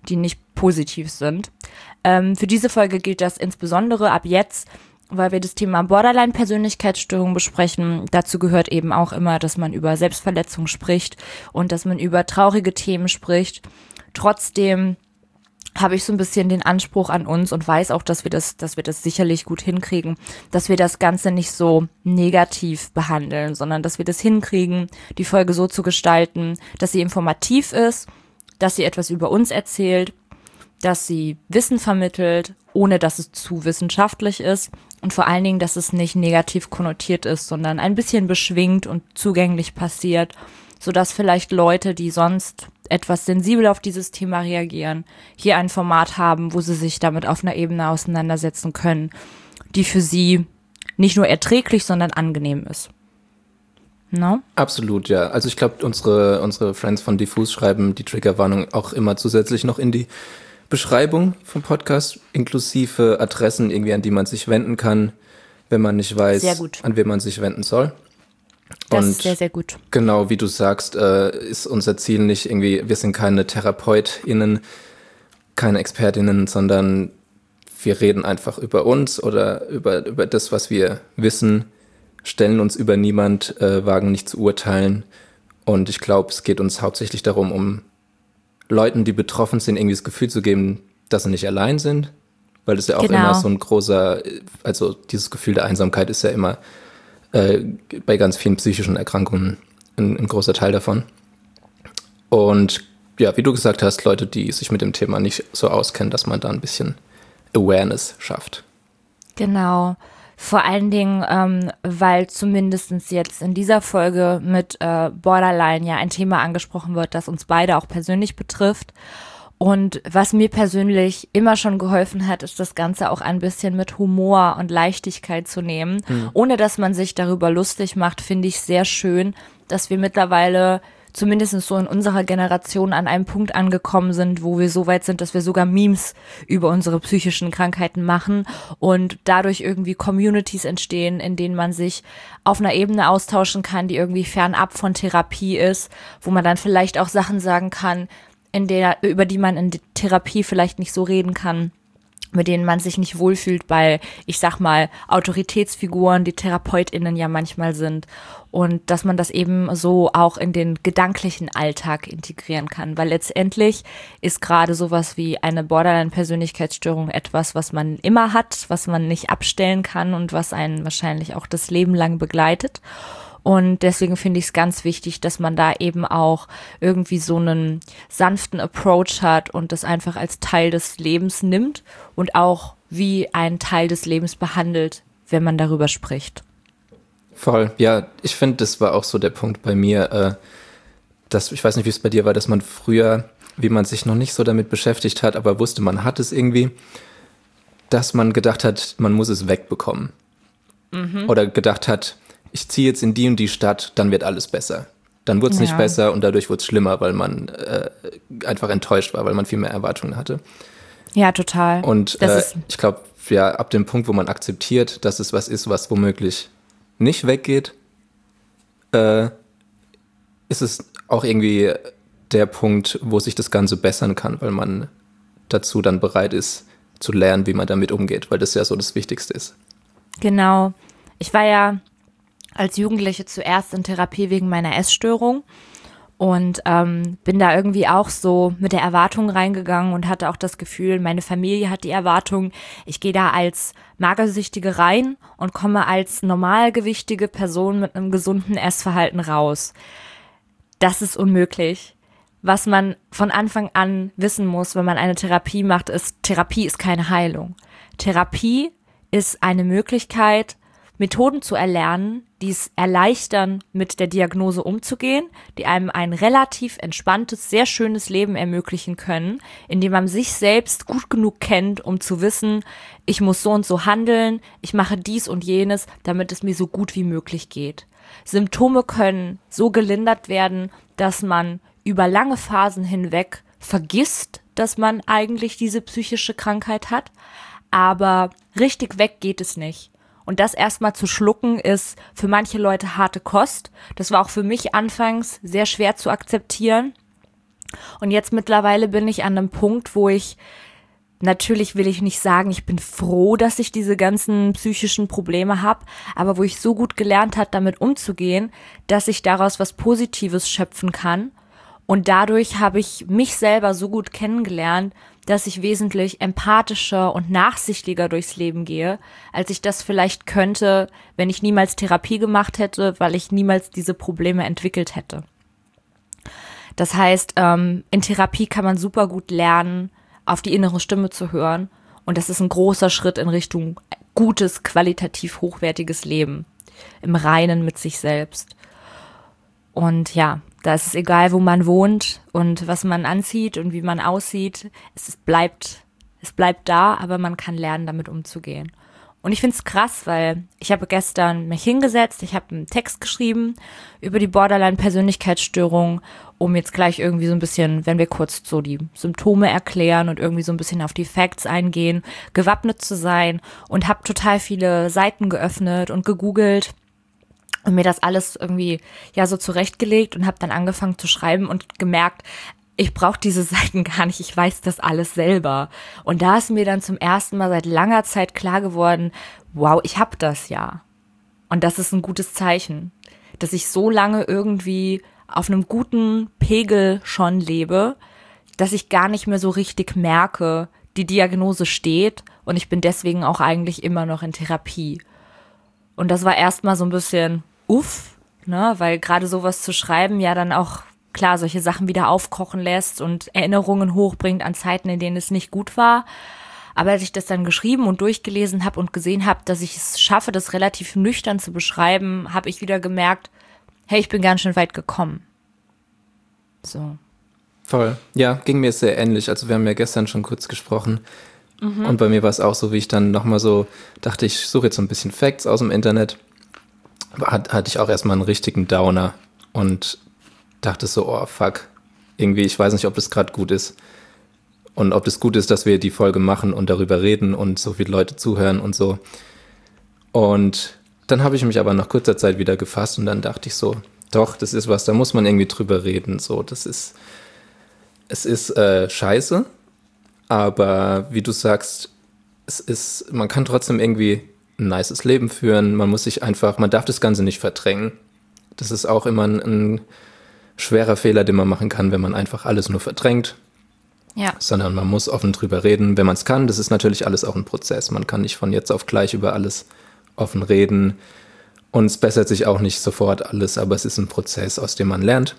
die nicht positiv sind. Ähm, für diese Folge gilt das insbesondere ab jetzt, weil wir das Thema Borderline-Persönlichkeitsstörung besprechen. Dazu gehört eben auch immer, dass man über Selbstverletzung spricht und dass man über traurige Themen spricht. Trotzdem habe ich so ein bisschen den Anspruch an uns und weiß auch, dass wir das, dass wir das sicherlich gut hinkriegen, dass wir das Ganze nicht so negativ behandeln, sondern dass wir das hinkriegen, die Folge so zu gestalten, dass sie informativ ist, dass sie etwas über uns erzählt, dass sie Wissen vermittelt, ohne dass es zu wissenschaftlich ist und vor allen Dingen, dass es nicht negativ konnotiert ist, sondern ein bisschen beschwingt und zugänglich passiert, sodass vielleicht Leute, die sonst etwas sensibel auf dieses Thema reagieren, hier ein Format haben, wo sie sich damit auf einer Ebene auseinandersetzen können, die für sie nicht nur erträglich, sondern angenehm ist. No? Absolut, ja. Also ich glaube, unsere, unsere Friends von Diffus schreiben die Triggerwarnung auch immer zusätzlich noch in die Beschreibung vom Podcast, inklusive Adressen, irgendwie an die man sich wenden kann, wenn man nicht weiß, an wen man sich wenden soll. Das Und ist sehr, sehr gut. Genau, wie du sagst, äh, ist unser Ziel nicht irgendwie, wir sind keine TherapeutInnen, keine ExpertInnen, sondern wir reden einfach über uns oder über, über das, was wir wissen, stellen uns über niemand, äh, wagen nicht zu urteilen. Und ich glaube, es geht uns hauptsächlich darum, um Leuten, die betroffen sind, irgendwie das Gefühl zu geben, dass sie nicht allein sind, weil das ja auch Genau. immer so ein großer, also dieses Gefühl der Einsamkeit ist ja immer äh, bei ganz vielen psychischen Erkrankungen ein, ein großer Teil davon. Und ja, wie du gesagt hast, Leute, die sich mit dem Thema nicht so auskennen, dass man da ein bisschen Awareness schafft. Genau. Vor allen Dingen, ähm, weil zumindest jetzt in dieser Folge mit äh, Borderline ja ein Thema angesprochen wird, das uns beide auch persönlich betrifft. Und was mir persönlich immer schon geholfen hat, ist das Ganze auch ein bisschen mit Humor und Leichtigkeit zu nehmen. Mhm. Ohne dass man sich darüber lustig macht, finde ich sehr schön, dass wir mittlerweile zumindest so in unserer Generation an einem Punkt angekommen sind, wo wir so weit sind, dass wir sogar Memes über unsere psychischen Krankheiten machen und dadurch irgendwie Communities entstehen, in denen man sich auf einer Ebene austauschen kann, die irgendwie fernab von Therapie ist, wo man dann vielleicht auch Sachen sagen kann, in der, über die man in der Therapie vielleicht nicht so reden kann, mit denen man sich nicht wohlfühlt bei, ich sag mal, Autoritätsfiguren, die TherapeutInnen ja manchmal sind. Und dass man das eben so auch in den gedanklichen Alltag integrieren kann. Weil letztendlich ist gerade sowas wie eine Borderline-Persönlichkeitsstörung etwas, was man immer hat, was man nicht abstellen kann und was einen wahrscheinlich auch das Leben lang begleitet. Und deswegen finde ich es ganz wichtig, dass man da eben auch irgendwie so einen sanften Approach hat und das einfach als Teil des Lebens nimmt und auch wie einen Teil des Lebens behandelt, wenn man darüber spricht. Voll, ja, ich finde, das war auch so der Punkt bei mir, äh, dass, ich weiß nicht, wie es bei dir war, dass man früher, wie man sich noch nicht so damit beschäftigt hat, aber wusste, man hat es irgendwie, dass man gedacht hat, man muss es wegbekommen. Mhm. Oder gedacht hat, ich ziehe jetzt in die und die Stadt, dann wird alles besser. Dann wurde es ja. nicht besser und dadurch wurde es schlimmer, weil man äh, einfach enttäuscht war, weil man viel mehr Erwartungen hatte. Ja, total. Und äh, ich glaube, ja, ab dem Punkt, wo man akzeptiert, dass es was ist, was womöglich nicht weggeht, äh, ist es auch irgendwie der Punkt, wo sich das Ganze bessern kann, weil man dazu dann bereit ist, zu lernen, wie man damit umgeht, weil das ja so das Wichtigste ist. Genau. Ich war ja als Jugendliche zuerst in Therapie wegen meiner Essstörung und ähm, bin da irgendwie auch so mit der Erwartung reingegangen und hatte auch das Gefühl, meine Familie hat die Erwartung, ich gehe da als Magersüchtige rein und komme als normalgewichtige Person mit einem gesunden Essverhalten raus. Das ist unmöglich. Was man von Anfang an wissen muss, wenn man eine Therapie macht, ist, Therapie ist keine Heilung. Therapie ist eine Möglichkeit, Methoden zu erlernen, die es erleichtern, mit der Diagnose umzugehen, die einem ein relativ entspanntes, sehr schönes Leben ermöglichen können, indem man sich selbst gut genug kennt, um zu wissen, ich muss so und so handeln, ich mache dies und jenes, damit es mir so gut wie möglich geht. Symptome können so gelindert werden, dass man über lange Phasen hinweg vergisst, dass man eigentlich diese psychische Krankheit hat, aber richtig weg geht es nicht. Und das erstmal zu schlucken ist für manche Leute harte Kost. Das war auch für mich anfangs sehr schwer zu akzeptieren. Und jetzt mittlerweile bin ich an einem Punkt, wo ich, natürlich will ich nicht sagen, ich bin froh, dass ich diese ganzen psychischen Probleme habe, aber wo ich so gut gelernt habe, damit umzugehen, dass ich daraus was Positives schöpfen kann. Und dadurch habe ich mich selber so gut kennengelernt, dass ich wesentlich empathischer und nachsichtiger durchs Leben gehe, als ich das vielleicht könnte, wenn ich niemals Therapie gemacht hätte, weil ich niemals diese Probleme entwickelt hätte. Das heißt, ähm, in Therapie kann man super gut lernen, auf die innere Stimme zu hören. Und das ist ein großer Schritt in Richtung gutes, qualitativ hochwertiges Leben. Im Reinen mit sich selbst. Und ja, da ist es egal, wo man wohnt und was man anzieht und wie man aussieht. Es ist, bleibt, es bleibt da, aber man kann lernen, damit umzugehen. Und ich finde es krass, weil ich habe gestern mich hingesetzt, ich habe einen Text geschrieben über die Borderline-Persönlichkeitsstörung, um jetzt gleich irgendwie so ein bisschen, wenn wir kurz so die Symptome erklären und irgendwie so ein bisschen auf die Facts eingehen, gewappnet zu sein, und habe total viele Seiten geöffnet und gegoogelt und mir das alles irgendwie ja so zurechtgelegt und habe dann angefangen zu schreiben und gemerkt, ich brauche diese Seiten gar nicht, ich weiß das alles selber. Und da ist mir dann zum ersten Mal seit langer Zeit klar geworden, wow, ich habe das ja. Und das ist ein gutes Zeichen, dass ich so lange irgendwie auf einem guten Pegel schon lebe, dass ich gar nicht mehr so richtig merke, die Diagnose steht, und ich bin deswegen auch eigentlich immer noch in Therapie. Und das war erstmal so ein bisschen uff, ne, weil gerade sowas zu schreiben ja dann auch klar solche Sachen wieder aufkochen lässt und Erinnerungen hochbringt an Zeiten, in denen es nicht gut war. Aber als ich das dann geschrieben und durchgelesen habe und gesehen habe, dass ich es schaffe, das relativ nüchtern zu beschreiben, habe ich wieder gemerkt, hey, ich bin ganz schön weit gekommen. So. Voll. Ja, ging mir sehr ähnlich. Also wir haben ja gestern schon kurz gesprochen. Mhm. Und bei mir war es auch so, wie ich dann nochmal so dachte, ich suche jetzt so ein bisschen Facts aus dem Internet. Hat, hatte ich auch erstmal einen richtigen Downer und dachte so, oh fuck, irgendwie, ich weiß nicht, ob das gerade gut ist. Und ob das gut ist, dass wir die Folge machen und darüber reden und so viele Leute zuhören und so. Und dann habe ich mich aber nach kurzer Zeit wieder gefasst und dann dachte ich so, doch, das ist was, da muss man irgendwie drüber reden. So, das ist, es ist äh, scheiße, aber wie du sagst, es ist, man kann trotzdem irgendwie ein nices Leben führen. Man muss sich einfach, man darf das Ganze nicht verdrängen. Das ist auch immer ein, ein schwerer Fehler, den man machen kann, wenn man einfach alles nur verdrängt. Ja. Sondern man muss offen drüber reden, wenn man es kann. Das ist natürlich alles auch ein Prozess. Man kann nicht von jetzt auf gleich über alles offen reden. Und es bessert sich auch nicht sofort alles, aber es ist ein Prozess, aus dem man lernt.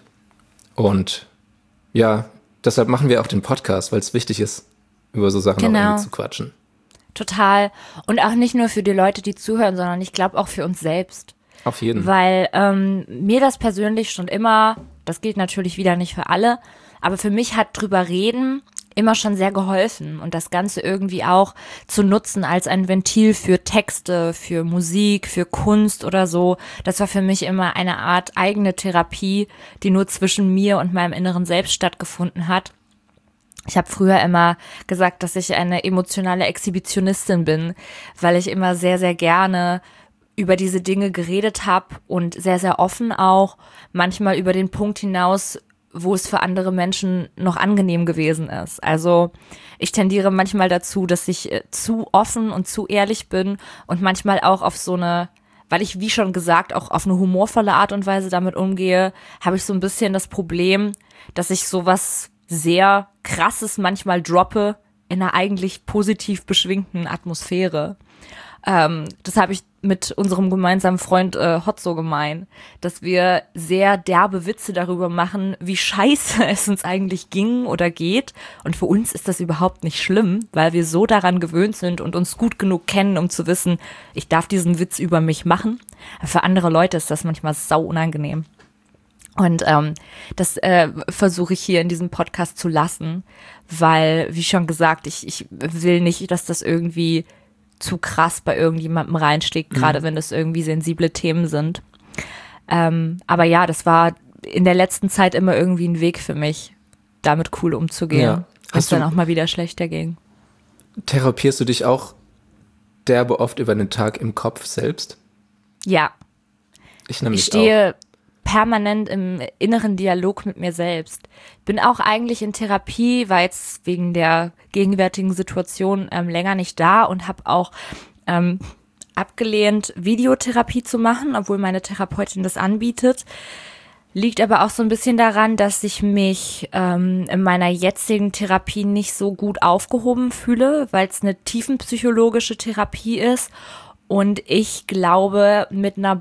Und ja, deshalb machen wir auch den Podcast, weil es wichtig ist, über so Sachen genau. auch irgendwie zu quatschen. Total. Und auch nicht nur für die Leute, die zuhören, sondern ich glaube auch für uns selbst. Auf jeden Fall. Weil ähm, mir das persönlich schon immer, das gilt natürlich wieder nicht für alle, aber für mich hat drüber reden immer schon sehr geholfen und das Ganze irgendwie auch zu nutzen als ein Ventil für Texte, für Musik, für Kunst oder so. Das war für mich immer eine Art eigene Therapie, die nur zwischen mir und meinem inneren Selbst stattgefunden hat. Ich habe früher immer gesagt, dass ich eine emotionale Exhibitionistin bin, weil ich immer sehr, sehr gerne über diese Dinge geredet habe und sehr, sehr offen auch, manchmal über den Punkt hinaus, wo es für andere Menschen noch angenehm gewesen ist. Also ich tendiere manchmal dazu, dass ich zu offen und zu ehrlich bin und manchmal auch auf so eine, weil ich, wie schon gesagt, auch auf eine humorvolle Art und Weise damit umgehe, habe ich so ein bisschen das Problem, dass ich sowas sehr Krasses manchmal droppe in einer eigentlich positiv beschwingten Atmosphäre. Ähm, das habe ich mit unserem gemeinsamen Freund äh, Hotzo gemein, dass wir sehr derbe Witze darüber machen, wie scheiße es uns eigentlich ging oder geht. Und für uns ist das überhaupt nicht schlimm, weil wir so daran gewöhnt sind und uns gut genug kennen, um zu wissen, ich darf diesen Witz über mich machen. Aber für andere Leute ist das manchmal sau unangenehm. Und ähm, das äh, versuche ich hier in diesem Podcast zu lassen, weil, wie schon gesagt, ich, ich will nicht, dass das irgendwie zu krass bei irgendjemandem reinsteckt, gerade mhm. wenn das irgendwie sensible Themen sind. Ähm, aber ja, das war in der letzten Zeit immer irgendwie ein Weg für mich, damit cool umzugehen, ja. was dann auch mal wieder schlechter ging. Therapierst du dich auch derbe oft über den Tag im Kopf selbst? Ja. Ich nämlich Ich stehe auch. permanent im inneren Dialog mit mir selbst. Bin auch eigentlich in Therapie, war jetzt wegen der gegenwärtigen Situation ähm, länger nicht da und habe auch ähm, abgelehnt, Videotherapie zu machen, obwohl meine Therapeutin das anbietet. Liegt aber auch so ein bisschen daran, dass ich mich ähm, in meiner jetzigen Therapie nicht so gut aufgehoben fühle, weil es eine tiefenpsychologische Therapie ist. Und ich glaube, mit einer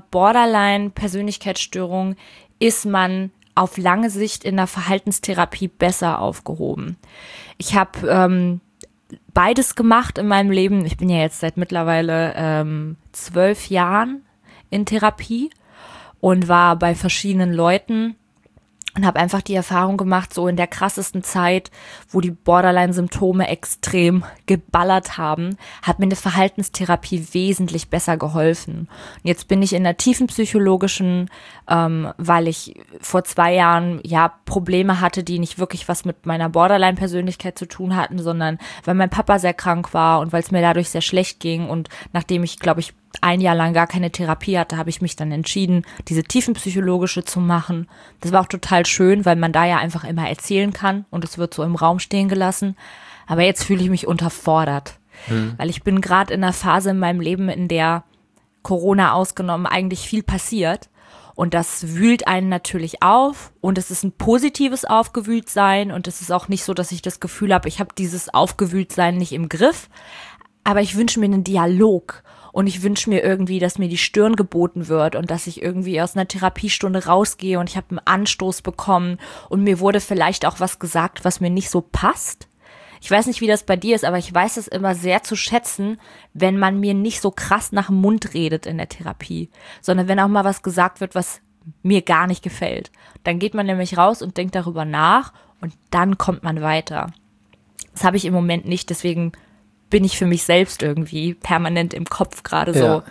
Borderline-Persönlichkeitsstörung ist man auf lange Sicht in der Verhaltenstherapie besser aufgehoben. Ich habe ähm, beides gemacht in meinem Leben. Ich bin ja jetzt seit mittlerweile ähm, zwölf Jahren in Therapie und war bei verschiedenen Leuten und habe einfach die Erfahrung gemacht, so in der krassesten Zeit, wo die Borderline-Symptome extrem geballert haben, hat mir eine Verhaltenstherapie wesentlich besser geholfen. Und jetzt bin ich in der tiefenpsychologischen, ähm, weil ich vor zwei Jahren ja Probleme hatte, die nicht wirklich was mit meiner Borderline-Persönlichkeit zu tun hatten, sondern weil mein Papa sehr krank war und weil es mir dadurch sehr schlecht ging. Und nachdem ich, glaube ich, ein Jahr lang gar keine Therapie hatte, habe ich mich dann entschieden, diese tiefenpsychologische zu machen. Das war auch total schön, weil man da ja einfach immer erzählen kann und es wird so im Raum stehen gelassen. Aber jetzt fühle ich mich unterfordert, hm. weil ich bin gerade in einer Phase in meinem Leben, in der Corona ausgenommen eigentlich viel passiert. Und das wühlt einen natürlich auf und es ist ein positives Aufgewühltsein und es ist auch nicht so, dass ich das Gefühl habe, ich habe dieses Aufgewühltsein nicht im Griff. Aber ich wünsche mir einen Dialog. Und ich wünsche mir irgendwie, dass mir die Stirn geboten wird und dass ich irgendwie aus einer Therapiestunde rausgehe und ich habe einen Anstoß bekommen und mir wurde vielleicht auch was gesagt, was mir nicht so passt. Ich weiß nicht, wie das bei dir ist, aber ich weiß es immer sehr zu schätzen, wenn man mir nicht so krass nach dem Mund redet in der Therapie, sondern wenn auch mal was gesagt wird, was mir gar nicht gefällt. Dann geht man nämlich raus und denkt darüber nach und dann kommt man weiter. Das habe ich im Moment nicht, deswegen bin ich für mich selbst irgendwie permanent im Kopf gerade so. Ja.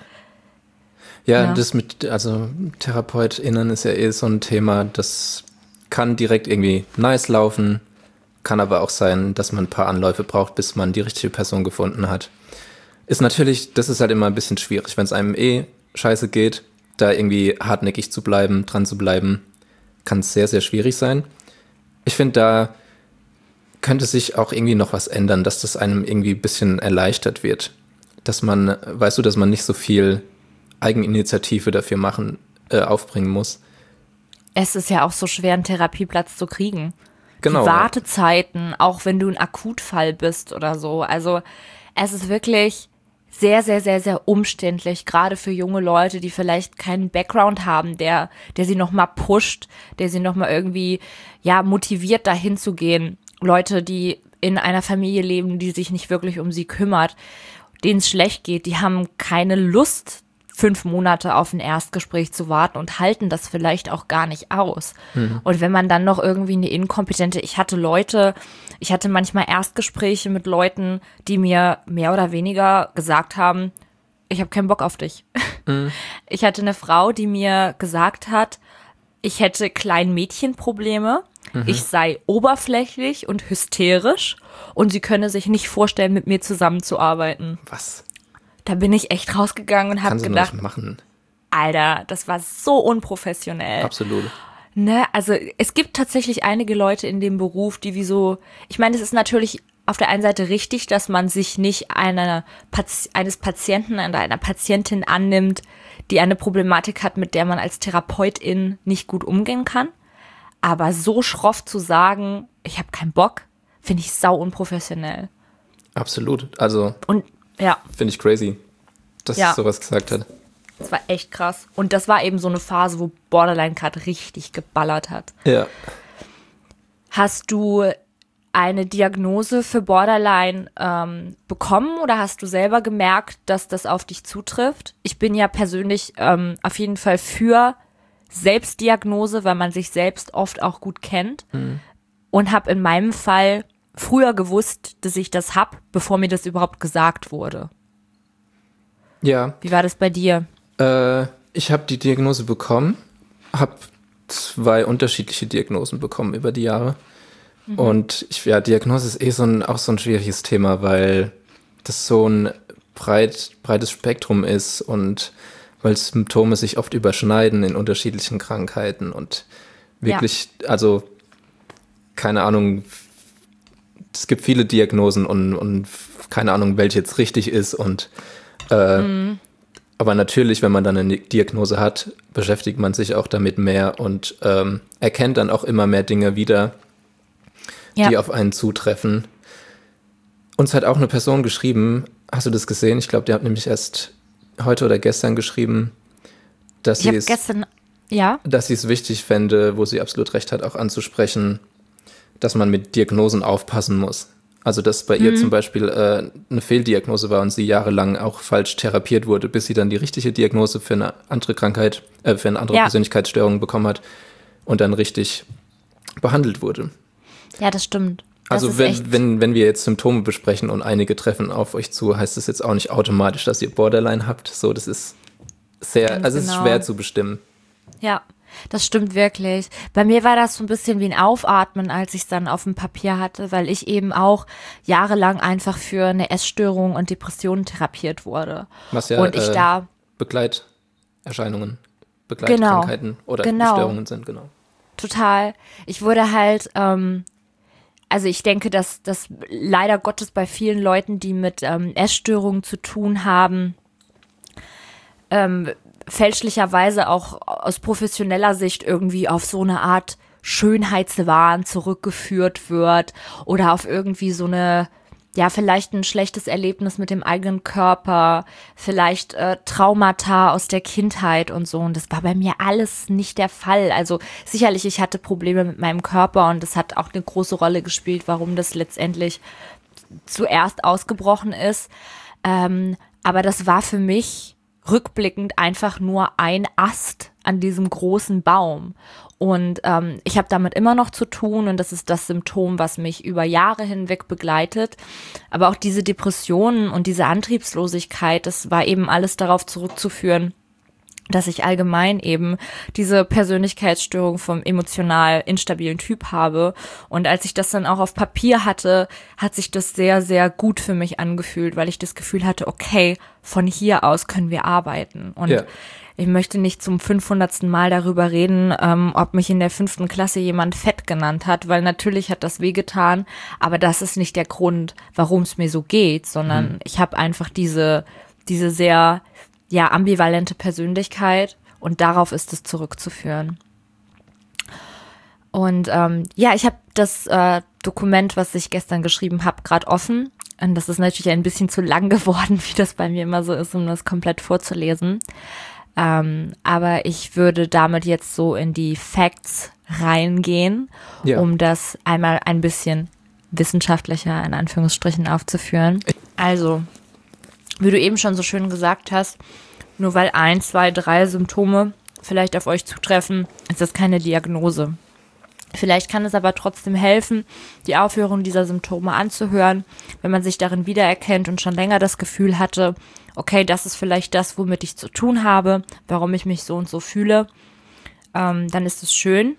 Ja, Ja. das mit, also TherapeutInnen ist ja eh so ein Thema, das kann direkt irgendwie nice laufen, kann aber auch sein, dass man ein paar Anläufe braucht, bis man die richtige Person gefunden hat. Ist natürlich, das ist halt immer ein bisschen schwierig, wenn es einem eh scheiße geht, da irgendwie hartnäckig zu bleiben, dran zu bleiben, kann es sehr, sehr schwierig sein. Ich finde, da könnte sich auch irgendwie noch was ändern, dass das einem irgendwie ein bisschen erleichtert wird. Dass man, weißt du, dass man nicht so viel Eigeninitiative dafür machen, äh, aufbringen muss. Es ist ja auch so schwer, einen Therapieplatz zu kriegen. Genau. Die Wartezeiten, auch wenn du ein Akutfall bist oder so. Also es ist wirklich sehr, sehr, sehr, sehr umständlich, gerade für junge Leute, die vielleicht keinen Background haben, der, der sie nochmal pusht, der sie nochmal irgendwie, ja, motiviert, dahin zu gehen. Leute, die in einer Familie leben, die sich nicht wirklich um sie kümmert, denen es schlecht geht, die haben keine Lust, fünf Monate auf ein Erstgespräch zu warten und halten das vielleicht auch gar nicht aus. Mhm. Und wenn man dann noch irgendwie eine inkompetente, ich hatte Leute, ich hatte manchmal Erstgespräche mit Leuten, die mir mehr oder weniger gesagt haben, ich habe keinen Bock auf dich. Mhm. Ich hatte eine Frau, die mir gesagt hat, ich hätte Kleinmädchenprobleme, mhm. ich sei oberflächlich und hysterisch und sie könne sich nicht vorstellen, mit mir zusammenzuarbeiten. Was? Da bin ich echt rausgegangen und habe gedacht, nicht machen. Alter, das war so unprofessionell. Absolut. Ne, also es gibt tatsächlich einige Leute in dem Beruf, die wie so, ich meine, es ist natürlich auf der einen Seite richtig, dass man sich nicht einer, eines Patienten oder einer Patientin annimmt, die eine Problematik hat, mit der man als Therapeutin nicht gut umgehen kann. Aber so schroff zu sagen, ich habe keinen Bock, finde ich sau unprofessionell. Absolut. Also und ja, finde ich crazy, dass ja. sie sowas gesagt hat. Das war echt krass. Und das war eben so eine Phase, wo Borderline gerade richtig geballert hat. Ja. Hast du eine Diagnose für Borderline ähm, bekommen oder hast du selber gemerkt, dass das auf dich zutrifft? Ich bin ja persönlich ähm, auf jeden Fall für Selbstdiagnose, weil man sich selbst oft auch gut kennt. Mhm. Und habe in meinem Fall früher gewusst, dass ich das habe, bevor mir das überhaupt gesagt wurde. Ja. Wie war das bei dir? Äh, ich habe die Diagnose bekommen, habe zwei unterschiedliche Diagnosen bekommen über die Jahre. Mhm. Und ich, ja, Diagnose ist eh so ein, auch so ein schwieriges Thema, weil das so ein breit, breites Spektrum ist und weil Symptome sich oft überschneiden in unterschiedlichen Krankheiten und wirklich, ja. also keine Ahnung, es gibt viele Diagnosen und, und keine Ahnung, welche jetzt richtig ist und äh, mhm. aber natürlich, wenn man dann eine Diagnose hat, beschäftigt man sich auch damit mehr und ähm, erkennt dann auch immer mehr Dinge wieder, ja. die auf einen zutreffen. Uns hat auch eine Person geschrieben, hast du das gesehen? Ich glaube, die hat nämlich erst heute oder gestern geschrieben, dass sie es gestern, ja. dass sie es wichtig fände, wo sie absolut recht hat, auch anzusprechen, dass man mit Diagnosen aufpassen muss. Also dass bei mhm. ihr zum Beispiel äh, eine Fehldiagnose war und sie jahrelang auch falsch therapiert wurde, bis sie dann die richtige Diagnose für eine andere Krankheit, äh, für eine andere ja. Persönlichkeitsstörung bekommen hat und dann richtig behandelt wurde. Ja, das stimmt. Das also wenn, wenn, wenn wir jetzt Symptome besprechen und einige treffen auf euch zu, heißt das jetzt auch nicht automatisch, dass ihr Borderline habt. So, das ist sehr, Ganz also genau. es ist schwer zu bestimmen. Ja. Das stimmt wirklich. Bei mir war das so ein bisschen wie ein Aufatmen, als ich es dann auf dem Papier hatte, weil ich eben auch jahrelang einfach für eine Essstörung und Depressionen therapiert wurde. Was ja und ich äh, da Begleiterscheinungen, Begleitkrankheiten genau, oder genau, Störungen sind, genau. Total. Ich wurde halt, ähm, also ich denke, dass das leider Gottes bei vielen Leuten, die mit ähm, Essstörungen zu tun haben, ähm, fälschlicherweise auch aus professioneller Sicht irgendwie auf so eine Art Schönheitswahn zurückgeführt wird oder auf irgendwie so eine, ja, vielleicht ein schlechtes Erlebnis mit dem eigenen Körper, vielleicht äh, Traumata aus der Kindheit und so. Und das war bei mir alles nicht der Fall. Also sicherlich, ich hatte Probleme mit meinem Körper und das hat auch eine große Rolle gespielt, warum das letztendlich zuerst ausgebrochen ist. Ähm, aber das war für mich rückblickend einfach nur ein Ast an diesem großen Baum. Und ähm, ich habe damit immer noch zu tun und das ist das Symptom, was mich über Jahre hinweg begleitet. Aber auch diese Depressionen und diese Antriebslosigkeit, das war eben alles darauf zurückzuführen, dass ich allgemein eben diese Persönlichkeitsstörung vom emotional instabilen Typ habe. Und als ich das dann auch auf Papier hatte, hat sich das sehr, sehr gut für mich angefühlt, weil ich das Gefühl hatte, okay, von hier aus können wir arbeiten. Und ja. ich möchte nicht zum fünfhundertsten Mal darüber reden, ähm, ob mich in der fünften Klasse jemand fett genannt hat, weil natürlich hat das wehgetan, aber das ist nicht der Grund, warum es mir so geht, sondern hm. ich habe einfach diese, diese sehr ja, ambivalente Persönlichkeit und darauf ist es zurückzuführen. Und ähm, ja, ich habe das äh, Dokument, was ich gestern geschrieben habe, gerade offen. Und das ist natürlich ein bisschen zu lang geworden, wie das bei mir immer so ist, um das komplett vorzulesen. Ähm, aber ich würde damit jetzt so in die Facts reingehen, ja. um das einmal ein bisschen wissenschaftlicher in Anführungsstrichen aufzuführen. Also, wie du eben schon so schön gesagt hast, nur weil ein, zwei, drei Symptome vielleicht auf euch zutreffen, ist das keine Diagnose. Vielleicht kann es aber trotzdem helfen, die Aufführung dieser Symptome anzuhören, wenn man sich darin wiedererkennt und schon länger das Gefühl hatte, okay, das ist vielleicht das, womit ich zu tun habe, warum ich mich so und so fühle, ähm, dann ist es schön.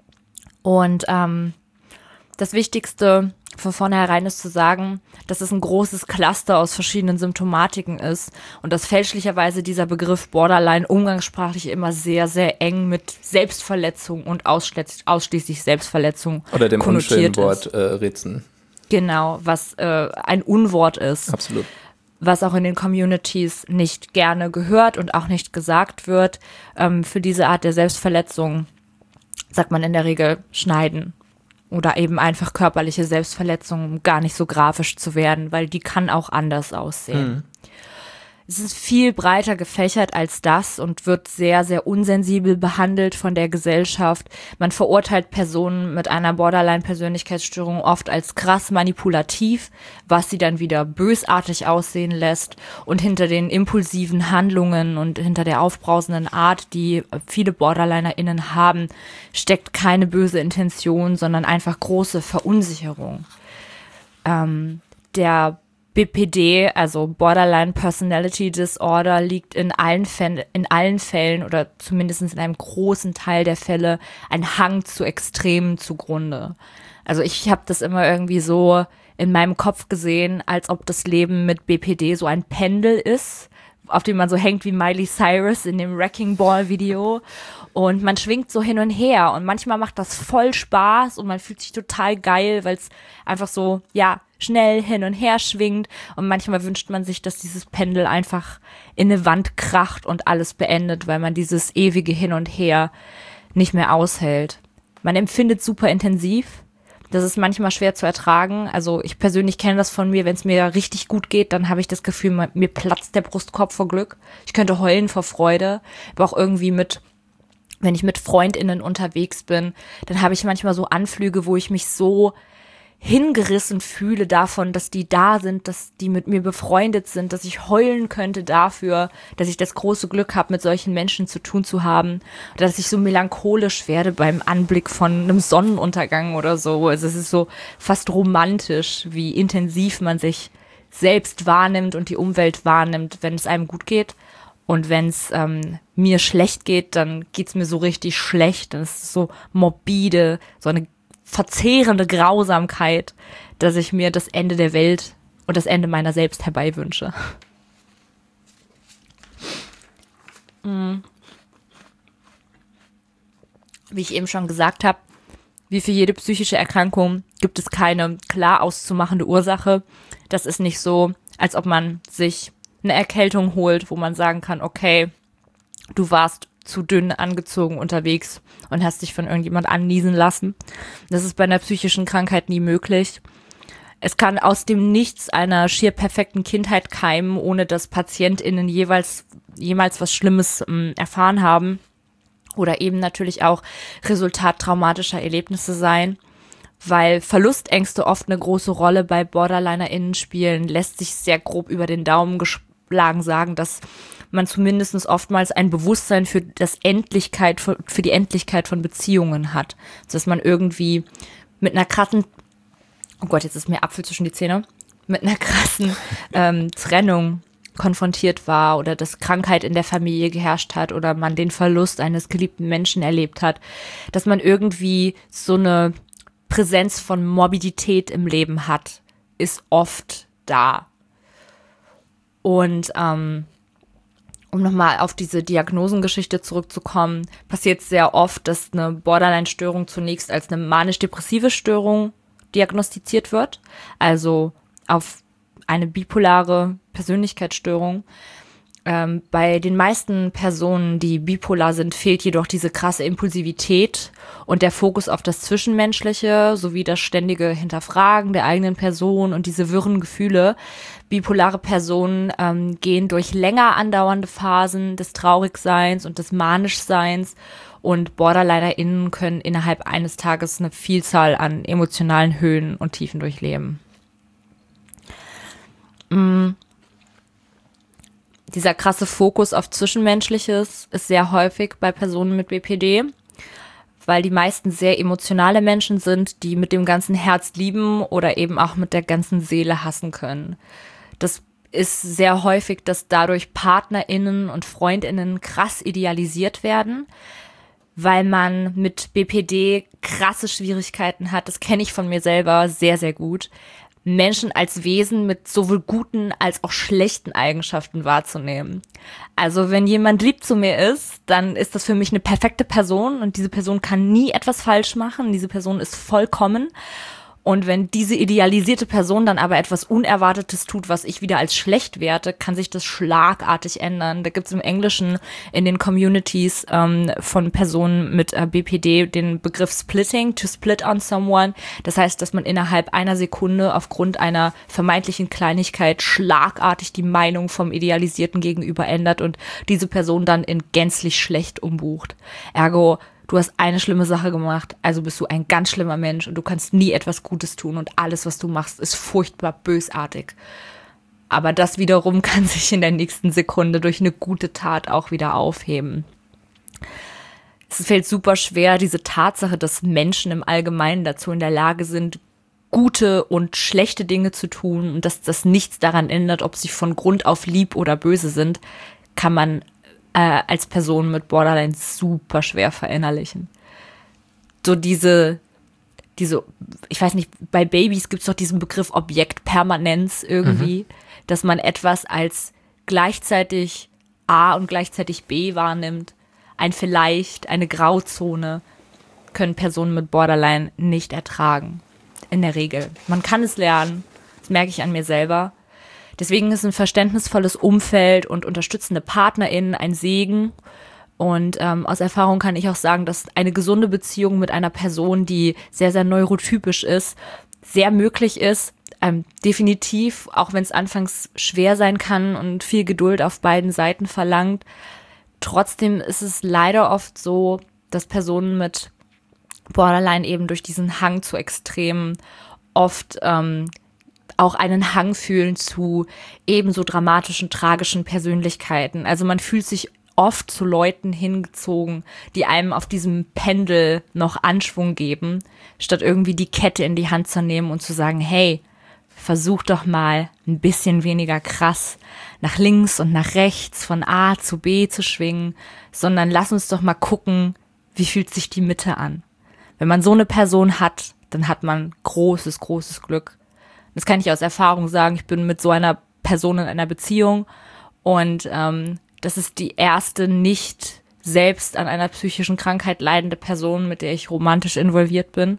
Und ähm, das Wichtigste von vornherein ist zu sagen, dass es ein großes Cluster aus verschiedenen Symptomatiken ist und dass fälschlicherweise dieser Begriff Borderline umgangssprachlich immer sehr, sehr eng mit Selbstverletzung und ausschließ- ausschließlich Selbstverletzung oder dem unschönen konnotiert Wort ist. äh, Ritzen. Genau, was äh, ein Unwort ist. Absolut. Was auch in den Communities nicht gerne gehört und auch nicht gesagt wird. Ähm, für diese Art der Selbstverletzung sagt man in der Regel schneiden. Oder eben einfach körperliche Selbstverletzung, um gar nicht so grafisch zu werden, weil die kann auch anders aussehen. Mhm. Es ist viel breiter gefächert als das und wird sehr, sehr unsensibel behandelt von der Gesellschaft. Man verurteilt Personen mit einer Borderline-Persönlichkeitsstörung oft als krass manipulativ, was sie dann wieder bösartig aussehen lässt. Und hinter den impulsiven Handlungen und hinter der aufbrausenden Art, die viele BorderlinerInnen haben, steckt keine böse Intention, sondern einfach große Verunsicherung. Ähm, der B P D, also Borderline Personality Disorder, liegt in allen Fällen, in allen Fällen oder zumindest in einem großen Teil der Fälle ein Hang zu Extremen zugrunde. Also ich habe das immer irgendwie so in meinem Kopf gesehen, als ob das Leben mit B P D so ein Pendel ist, auf dem man so hängt wie Miley Cyrus in dem Wrecking Ball Video. Und man schwingt so hin und her und manchmal macht das voll Spaß und man fühlt sich total geil, weil es einfach so, ja, schnell hin und her schwingt. Und manchmal wünscht man sich, dass dieses Pendel einfach in eine Wand kracht und alles beendet, weil man dieses ewige Hin und Her nicht mehr aushält. Man empfindet super intensiv. Das ist manchmal schwer zu ertragen. Also ich persönlich kenne das von mir, wenn es mir richtig gut geht, dann habe ich das Gefühl, mir platzt der Brustkorb vor Glück. Ich könnte heulen vor Freude, aber auch irgendwie mit, wenn ich mit FreundInnen unterwegs bin, dann habe ich manchmal so Anflüge, wo ich mich so hingerissen fühle davon, dass die da sind, dass die mit mir befreundet sind, dass ich heulen könnte dafür, dass ich das große Glück habe, mit solchen Menschen zu tun zu haben, oder dass ich so melancholisch werde beim Anblick von einem Sonnenuntergang oder so. Also es ist so fast romantisch, wie intensiv man sich selbst wahrnimmt und die Umwelt wahrnimmt, wenn es einem gut geht. Und wenn es ähm, mir schlecht geht, dann geht's mir so richtig schlecht. Dann ist es so morbide, so eine verzehrende Grausamkeit, dass ich mir das Ende der Welt und das Ende meiner selbst herbeiwünsche. Mhm. Wie ich eben schon gesagt habe, wie für jede psychische Erkrankung gibt es keine klar auszumachende Ursache. Das ist nicht so, als ob man sich eine Erkältung holt, wo man sagen kann, okay, du warst zu dünn angezogen unterwegs und hast dich von irgendjemand anniesen lassen. Das ist bei einer psychischen Krankheit nie möglich. Es kann aus dem Nichts einer schier perfekten Kindheit keimen, ohne dass PatientInnen jeweils jemals was Schlimmes ähm, erfahren haben oder eben natürlich auch Resultat traumatischer Erlebnisse sein. Weil Verlustängste oft eine große Rolle bei BorderlinerInnen spielen, lässt sich sehr grob über den Daumen geschlagen sagen, dass man zumindest oftmals ein Bewusstsein für das Endlichkeit, für die Endlichkeit von Beziehungen hat. Dass man irgendwie mit einer krassen, oh Gott, jetzt ist mir Apfel zwischen die Zähne, mit einer krassen ähm, Trennung konfrontiert war oder dass Krankheit in der Familie geherrscht hat oder man den Verlust eines geliebten Menschen erlebt hat, dass man irgendwie so eine Präsenz von Morbidität im Leben hat, ist oft da. Und ähm, um nochmal auf diese Diagnosengeschichte zurückzukommen, passiert es sehr oft, dass eine Borderline-Störung zunächst als eine manisch-depressive Störung diagnostiziert wird, also auf eine bipolare Persönlichkeitsstörung. Ähm, bei den meisten Personen, die bipolar sind, fehlt jedoch diese krasse Impulsivität und der Fokus auf das Zwischenmenschliche sowie das ständige Hinterfragen der eigenen Person und diese wirren Gefühle. Bipolare Personen ähm, gehen durch länger andauernde Phasen des Traurigseins und des Manischseins und BorderlinerInnen können innerhalb eines Tages eine Vielzahl an emotionalen Höhen und Tiefen durchleben. Mm. Dieser krasse Fokus auf Zwischenmenschliches ist sehr häufig bei Personen mit B P D, weil die meisten sehr emotionale Menschen sind, die mit dem ganzen Herz lieben oder eben auch mit der ganzen Seele hassen können. Das ist sehr häufig, dass dadurch PartnerInnen und FreundInnen krass idealisiert werden, weil man mit B P D krasse Schwierigkeiten hat. Das kenne ich von mir selber sehr, sehr gut. Menschen als Wesen mit sowohl guten als auch schlechten Eigenschaften wahrzunehmen. Also wenn jemand lieb zu mir ist, dann ist das für mich eine perfekte Person und diese Person kann nie etwas falsch machen. Diese Person ist vollkommen. Und wenn diese idealisierte Person dann aber etwas Unerwartetes tut, was ich wieder als schlecht werte, kann sich das schlagartig ändern. Da gibt es im Englischen in den Communities ähm, von Personen mit äh, B P D den Begriff Splitting, to split on someone. Das heißt, dass man innerhalb einer Sekunde aufgrund einer vermeintlichen Kleinigkeit schlagartig die Meinung vom Idealisierten gegenüber ändert und diese Person dann in gänzlich schlecht umbucht. Ergo, du hast eine schlimme Sache gemacht, also bist du ein ganz schlimmer Mensch und du kannst nie etwas Gutes tun und alles, was du machst, ist furchtbar bösartig. Aber das wiederum kann sich in der nächsten Sekunde durch eine gute Tat auch wieder aufheben. Es fällt super schwer, diese Tatsache, dass Menschen im Allgemeinen dazu in der Lage sind, gute und schlechte Dinge zu tun und dass das nichts daran ändert, ob sie von Grund auf lieb oder böse sind, kann man Äh, als Person mit Borderline super schwer verinnerlichen. So diese, diese, ich weiß nicht, bei Babys gibt es doch diesen Begriff Objektpermanenz irgendwie, mhm. dass man etwas als gleichzeitig A und gleichzeitig B wahrnimmt, ein vielleicht, eine Grauzone, können Personen mit Borderline nicht ertragen. In der Regel. Man kann es lernen, das merke ich an mir selber. Deswegen ist ein verständnisvolles Umfeld und unterstützende PartnerInnen ein Segen. Und ähm, aus Erfahrung kann ich auch sagen, dass eine gesunde Beziehung mit einer Person, die sehr, sehr neurotypisch ist, sehr möglich ist. Ähm, definitiv, auch wenn es anfangs schwer sein kann und viel Geduld auf beiden Seiten verlangt. Trotzdem ist es leider oft so, dass Personen mit Borderline eben durch diesen Hang zu Extremen oft ähm, auch einen Hang fühlen zu ebenso dramatischen, tragischen Persönlichkeiten. Also man fühlt sich oft zu Leuten hingezogen, die einem auf diesem Pendel noch Anschwung geben, statt irgendwie die Kette in die Hand zu nehmen und zu sagen, hey, versuch doch mal ein bisschen weniger krass nach links und nach rechts von A zu B zu schwingen, sondern lass uns doch mal gucken, wie fühlt sich die Mitte an. Wenn man so eine Person hat, dann hat man großes, großes Glück. Das kann ich aus Erfahrung sagen. Ich bin mit so einer Person in einer Beziehung und ähm, das ist die erste nicht selbst an einer psychischen Krankheit leidende Person, mit der ich romantisch involviert bin.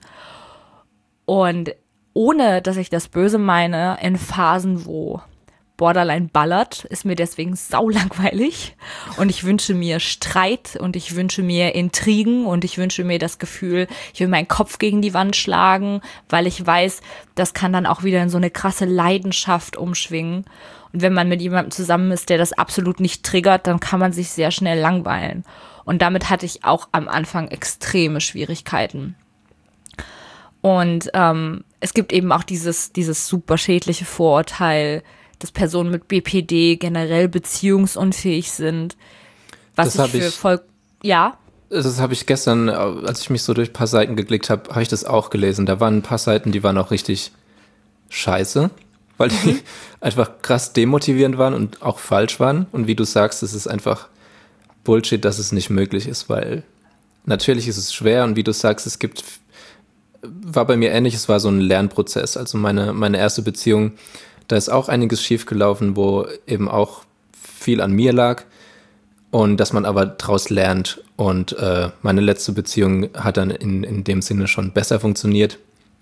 Und ohne, dass ich das Böse meine, in Phasen, wo Borderline ballert, ist mir deswegen saulangweilig und ich wünsche mir Streit und ich wünsche mir Intrigen und ich wünsche mir das Gefühl, ich will meinen Kopf gegen die Wand schlagen, weil ich weiß, das kann dann auch wieder in so eine krasse Leidenschaft umschwingen. Und wenn man mit jemandem zusammen ist, der das absolut nicht triggert, dann kann man sich sehr schnell langweilen. Und damit hatte ich auch am Anfang extreme Schwierigkeiten. Und ähm, es gibt eben auch dieses, dieses super schädliche Vorurteil, dass Personen mit B P D generell beziehungsunfähig sind. Was das ich für ich, voll, ja. Das habe ich gestern, als ich mich so durch ein paar Seiten geklickt habe, habe ich das auch gelesen. Da waren ein paar Seiten, die waren auch richtig scheiße, weil die mhm. einfach krass demotivierend waren und auch falsch waren. Und wie du sagst, es ist einfach Bullshit, dass es nicht möglich ist, weil natürlich ist es schwer und wie du sagst, es gibt, war bei mir ähnlich, es war so ein Lernprozess. Also meine, meine erste Beziehung, da ist auch einiges schiefgelaufen, wo eben auch viel an mir lag und dass man aber daraus lernt. Und äh, meine letzte Beziehung hat dann in, in dem Sinne schon besser funktioniert.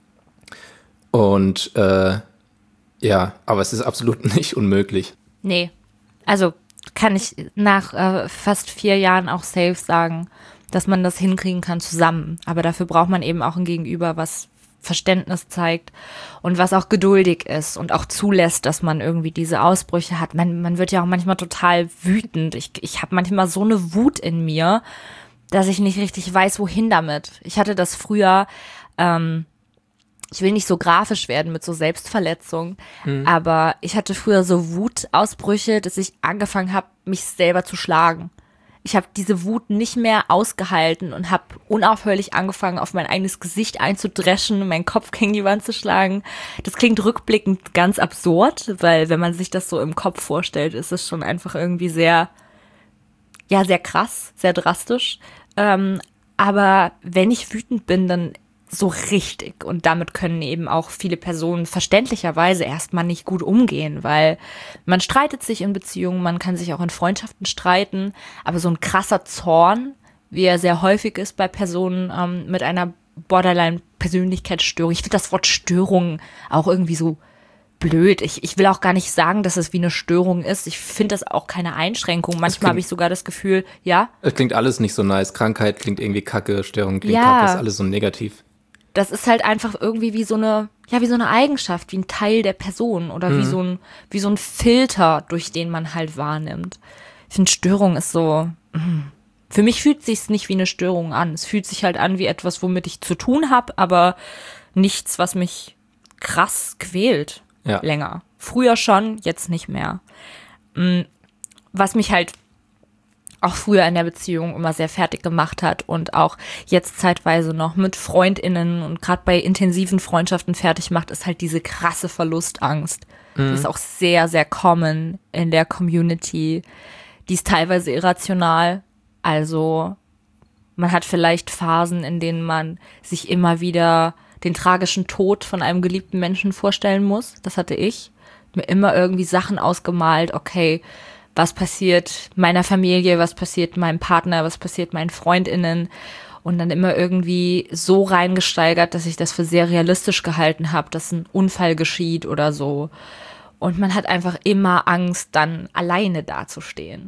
Und äh, ja, aber es ist absolut nicht unmöglich. Nee, also kann ich nach äh, fast vier Jahren auch safe sagen, dass man das hinkriegen kann zusammen. Aber dafür braucht man eben auch ein Gegenüber, was Verständnis zeigt und was auch geduldig ist und auch zulässt, dass man irgendwie diese Ausbrüche hat. Man, man wird ja auch manchmal total wütend. Ich, ich habe manchmal so eine Wut in mir, dass ich nicht richtig weiß, wohin damit. Ich hatte das früher, ähm, ich will nicht so grafisch werden mit so Selbstverletzung, mhm. aber ich hatte früher so Wutausbrüche, dass ich angefangen habe, mich selber zu schlagen. Ich habe diese Wut nicht mehr ausgehalten und habe unaufhörlich angefangen, auf mein eigenes Gesicht einzudreschen und meinen Kopf gegen die Wand zu schlagen. Das klingt rückblickend ganz absurd, weil wenn man sich das so im Kopf vorstellt, ist es schon einfach irgendwie sehr, ja, sehr krass, sehr drastisch. Ähm, aber wenn ich wütend bin, dann so richtig. Und damit können eben auch viele Personen verständlicherweise erstmal nicht gut umgehen, weil man streitet sich in Beziehungen, man kann sich auch in Freundschaften streiten, aber so ein krasser Zorn, wie er sehr häufig ist bei Personen ähm, mit einer Borderline-Persönlichkeitsstörung. Ich finde das Wort Störung auch irgendwie so blöd. Ich, ich will auch gar nicht sagen, dass es wie eine Störung ist. Ich finde das auch keine Einschränkung. Manchmal habe ich sogar das Gefühl, ja. Es klingt alles nicht so nice. Krankheit klingt irgendwie kacke, Störung klingt ja. kacke, ist alles so negativ. Das ist halt einfach irgendwie wie so eine, ja, wie so eine Eigenschaft, wie ein Teil der Person oder mhm. wie so ein, wie so ein Filter, durch den man halt wahrnimmt. Ich finde, Störung ist so, mh. Für mich fühlt es sich nicht wie eine Störung an. Es fühlt sich halt an wie etwas, womit ich zu tun habe, aber nichts, was mich krass quält. Ja. Länger. Früher schon, jetzt nicht mehr. Was mich halt auch früher in der Beziehung immer sehr fertig gemacht hat und auch jetzt zeitweise noch mit FreundInnen und gerade bei intensiven Freundschaften fertig macht, ist halt diese krasse Verlustangst. Mhm. Das ist auch sehr, sehr common in der Community. Die ist teilweise irrational. Also man hat vielleicht Phasen, in denen man sich immer wieder den tragischen Tod von einem geliebten Menschen vorstellen muss. Das hatte ich. Mir immer irgendwie Sachen ausgemalt, okay, was passiert meiner Familie, was passiert meinem Partner, was passiert meinen FreundInnen und dann immer irgendwie so reingesteigert, dass ich das für sehr realistisch gehalten habe, dass ein Unfall geschieht oder so. Und man hat einfach immer Angst, dann alleine dazustehen.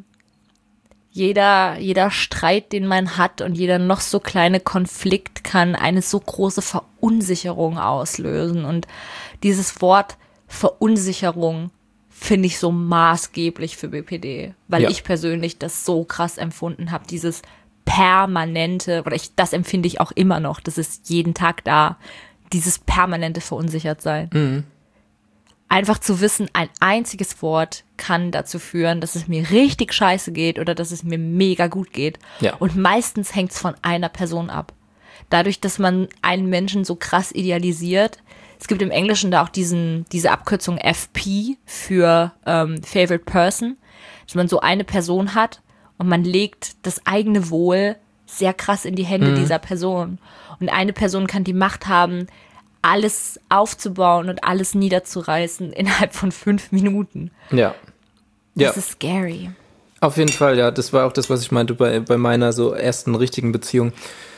Jeder, jeder Streit, den man hat und jeder noch so kleine Konflikt kann eine so große Verunsicherung auslösen. Und dieses Wort Verunsicherung finde ich so maßgeblich für B P D, weil ja. ich persönlich das so krass empfunden habe, dieses permanente, oder ich, das empfinde ich auch immer noch, das ist jeden Tag da, dieses permanente Verunsichertsein. Mhm. Einfach zu wissen, ein einziges Wort kann dazu führen, dass es mir richtig scheiße geht oder dass es mir mega gut geht. Ja. Und meistens hängt es von einer Person ab. Dadurch, dass man einen Menschen so krass idealisiert, es gibt im Englischen da auch diesen, diese Abkürzung F P für ähm, Favorite Person, dass man so eine Person hat und man legt das eigene Wohl sehr krass in die Hände mhm. dieser Person. Und eine Person kann die Macht haben, alles aufzubauen und alles niederzureißen innerhalb von fünf Minuten. Ja. Das ja. ist scary. Auf jeden Fall, ja. Das war auch das, was ich meinte bei, bei meiner so ersten richtigen Beziehung.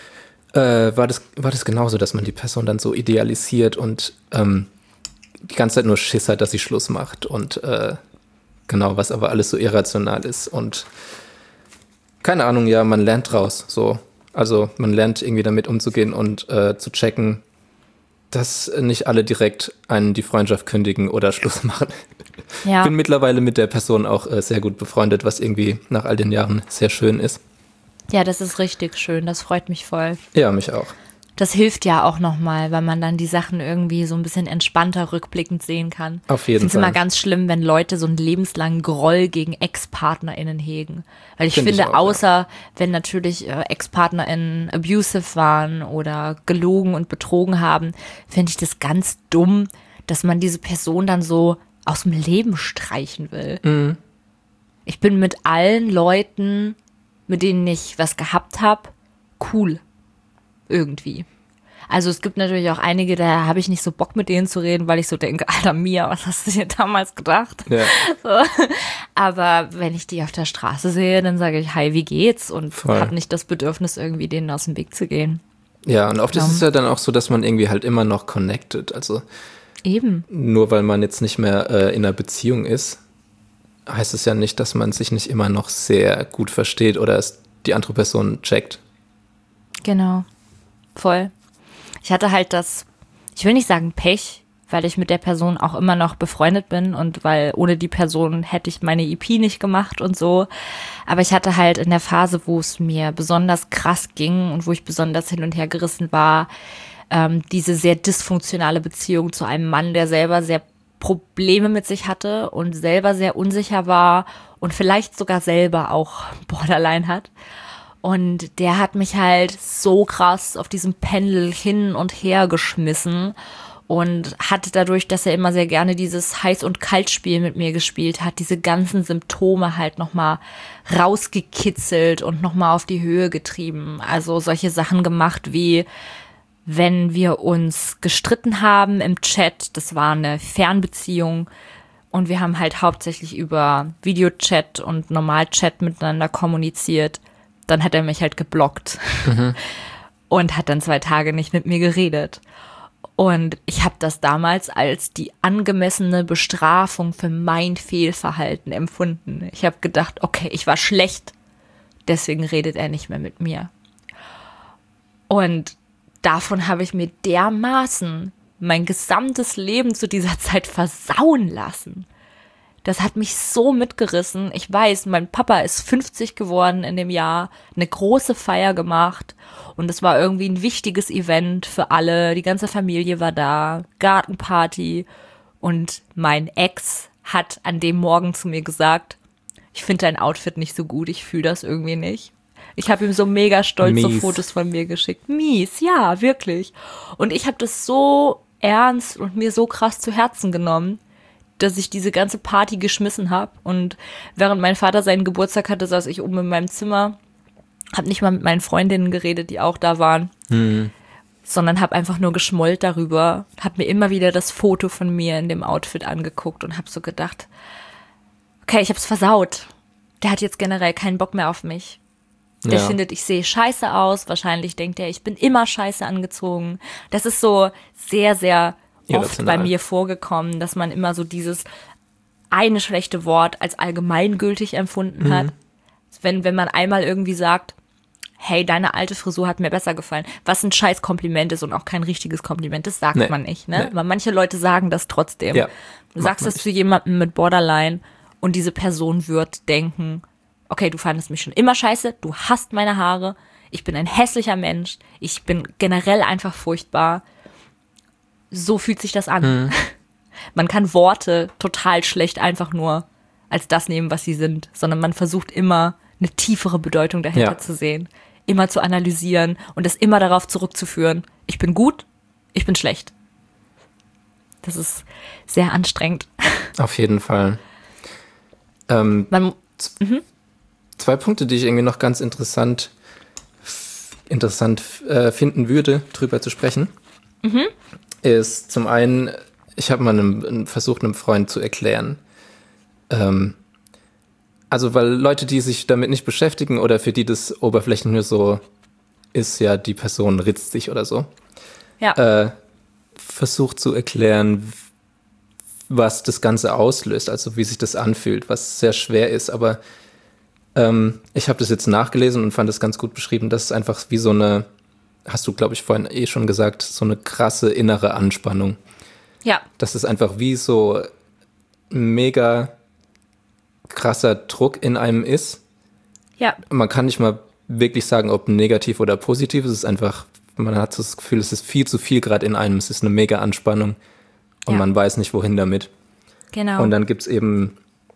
Äh, war das, war das genauso, dass man die Person dann so idealisiert und ähm, die ganze Zeit nur Schiss hat, dass sie Schluss macht und äh, genau, was aber alles so irrational ist und keine Ahnung, ja, man lernt draus, so. Also man lernt irgendwie damit umzugehen und äh, zu checken, dass nicht alle direkt einen die Freundschaft kündigen oder Schluss machen. Ja. Ich bin mittlerweile mit der Person auch äh, sehr gut befreundet, was irgendwie nach all den Jahren sehr schön ist. Ja, das ist richtig schön, das freut mich voll. Ja, mich auch. Das hilft ja auch nochmal, weil man dann die Sachen irgendwie so ein bisschen entspannter rückblickend sehen kann. Auf jeden Fall. Ich finde es Fall. immer ganz schlimm, wenn Leute so einen lebenslangen Groll gegen Ex-PartnerInnen hegen. Weil ich Find finde, ich auch, außer ja. wenn natürlich äh, Ex-PartnerInnen abusive waren oder gelogen und betrogen haben, finde ich das ganz dumm, dass man diese Person dann so aus dem Leben streichen will. Mhm. Ich bin mit allen Leuten, mit denen ich was gehabt habe, cool. Irgendwie. Also es gibt natürlich auch einige, da habe ich nicht so Bock mit denen zu reden, weil ich so denke, Alter Mia, was hast du dir damals gedacht? Ja. So. Aber wenn ich die auf der Straße sehe, dann sage ich, hi, wie geht's? Und habe nicht das Bedürfnis, irgendwie denen aus dem Weg zu gehen. Ja, und oft Ja. ist es ja dann auch so, dass man irgendwie halt immer noch connected. Also Eben. nur weil man jetzt nicht mehr äh, in einer Beziehung ist, heißt es ja nicht, dass man sich nicht immer noch sehr gut versteht oder es die andere Person checkt. Genau. Voll. Ich hatte halt das, ich will nicht sagen Pech, weil ich mit der Person auch immer noch befreundet bin und weil ohne die Person hätte ich meine E P nicht gemacht und so. Aber ich hatte halt in der Phase, wo es mir besonders krass ging und wo ich besonders hin und her gerissen war, ähm, diese sehr dysfunktionale Beziehung zu einem Mann, der selber sehr Probleme mit sich hatte und selber sehr unsicher war und vielleicht sogar selber auch Borderline hat. Und der hat mich halt so krass auf diesem Pendel hin und her geschmissen und hat dadurch, dass er immer sehr gerne dieses Heiß- und Kaltspiel mit mir gespielt hat, diese ganzen Symptome halt nochmal rausgekitzelt und nochmal auf die Höhe getrieben. Also solche Sachen gemacht wie, wenn wir uns gestritten haben im Chat, das war eine Fernbeziehung und wir haben halt hauptsächlich über Videochat und Normalchat miteinander kommuniziert, dann hat er mich halt geblockt mhm. und hat dann zwei Tage nicht mit mir geredet. Und ich habe das damals als die angemessene Bestrafung für mein Fehlverhalten empfunden. Ich habe gedacht, okay, ich war schlecht, deswegen redet er nicht mehr mit mir. Und davon habe ich mir dermaßen mein gesamtes Leben zu dieser Zeit versauen lassen. Das hat mich so mitgerissen. Ich weiß, mein Papa ist fünfzig geworden in dem Jahr, eine große Feier gemacht und es war irgendwie ein wichtiges Event für alle. Die ganze Familie war da, Gartenparty und mein Ex hat an dem Morgen zu mir gesagt, ich finde dein Outfit nicht so gut, ich fühle das irgendwie nicht. Ich habe ihm so mega stolz Mies. so Fotos von mir geschickt. Mies, ja, wirklich. Und ich habe das so ernst und mir so krass zu Herzen genommen, dass ich diese ganze Party geschmissen habe. Und während mein Vater seinen Geburtstag hatte, saß ich oben in meinem Zimmer, habe nicht mal mit meinen Freundinnen geredet, die auch da waren, mhm. sondern habe einfach nur geschmollt darüber, habe mir immer wieder das Foto von mir in dem Outfit angeguckt und habe so gedacht, okay, ich habe es versaut. der hat jetzt generell keinen Bock mehr auf mich. Der Ja. findet, ich sehe scheiße aus. Wahrscheinlich denkt er, ich bin immer scheiße angezogen. Das ist so sehr, sehr oft Irrational. bei mir vorgekommen, dass man immer so dieses eine schlechte Wort als allgemeingültig empfunden hat. Wenn, wenn man einmal irgendwie sagt, hey, deine alte Frisur hat mir besser gefallen, was ein scheiß Kompliment ist und auch kein richtiges Kompliment, das sagt Nee. man nicht, ne? Nee. Aber manche Leute sagen das trotzdem. Ja, Du macht sagst man das nicht. zu jemandem mit Borderline und diese Person wird denken, okay, du fandest mich schon immer scheiße, du hasst meine Haare, ich bin ein hässlicher Mensch, ich bin generell einfach furchtbar. So fühlt sich das an. Mhm. Man kann Worte total schlecht einfach nur als das nehmen, was sie sind, sondern man versucht immer eine tiefere Bedeutung dahinter Ja. zu sehen, immer zu analysieren und es immer darauf zurückzuführen, ich bin gut, ich bin schlecht. Das ist sehr anstrengend. Auf jeden Fall. Ähm, Man, zwei Punkte, die ich irgendwie noch ganz interessant, f- interessant äh, finden würde, drüber zu sprechen, ist zum einen, ich habe mal einem, einem versucht, einem Freund zu erklären, ähm, also weil Leute, die sich damit nicht beschäftigen oder für die das oberflächlich nur so ist, ja, die Person ritzt sich oder so, ja, äh, versucht zu erklären, was das Ganze auslöst, also wie sich das anfühlt, was sehr schwer ist, aber ähm, ich habe das jetzt nachgelesen und fand es ganz gut beschrieben, dass es einfach wie so eine, hast du, glaube ich, vorhin eh schon gesagt, so eine krasse innere Anspannung. ja, Dass es einfach wie so ein mega krasser Druck in einem ist. ja, Man kann nicht mal wirklich sagen, ob negativ oder positiv. Es ist einfach, man hat so das Gefühl, es ist viel zu viel gerade in einem. Es ist eine mega Anspannung und Ja. man weiß nicht, wohin damit. genau. Und dann gibt es eben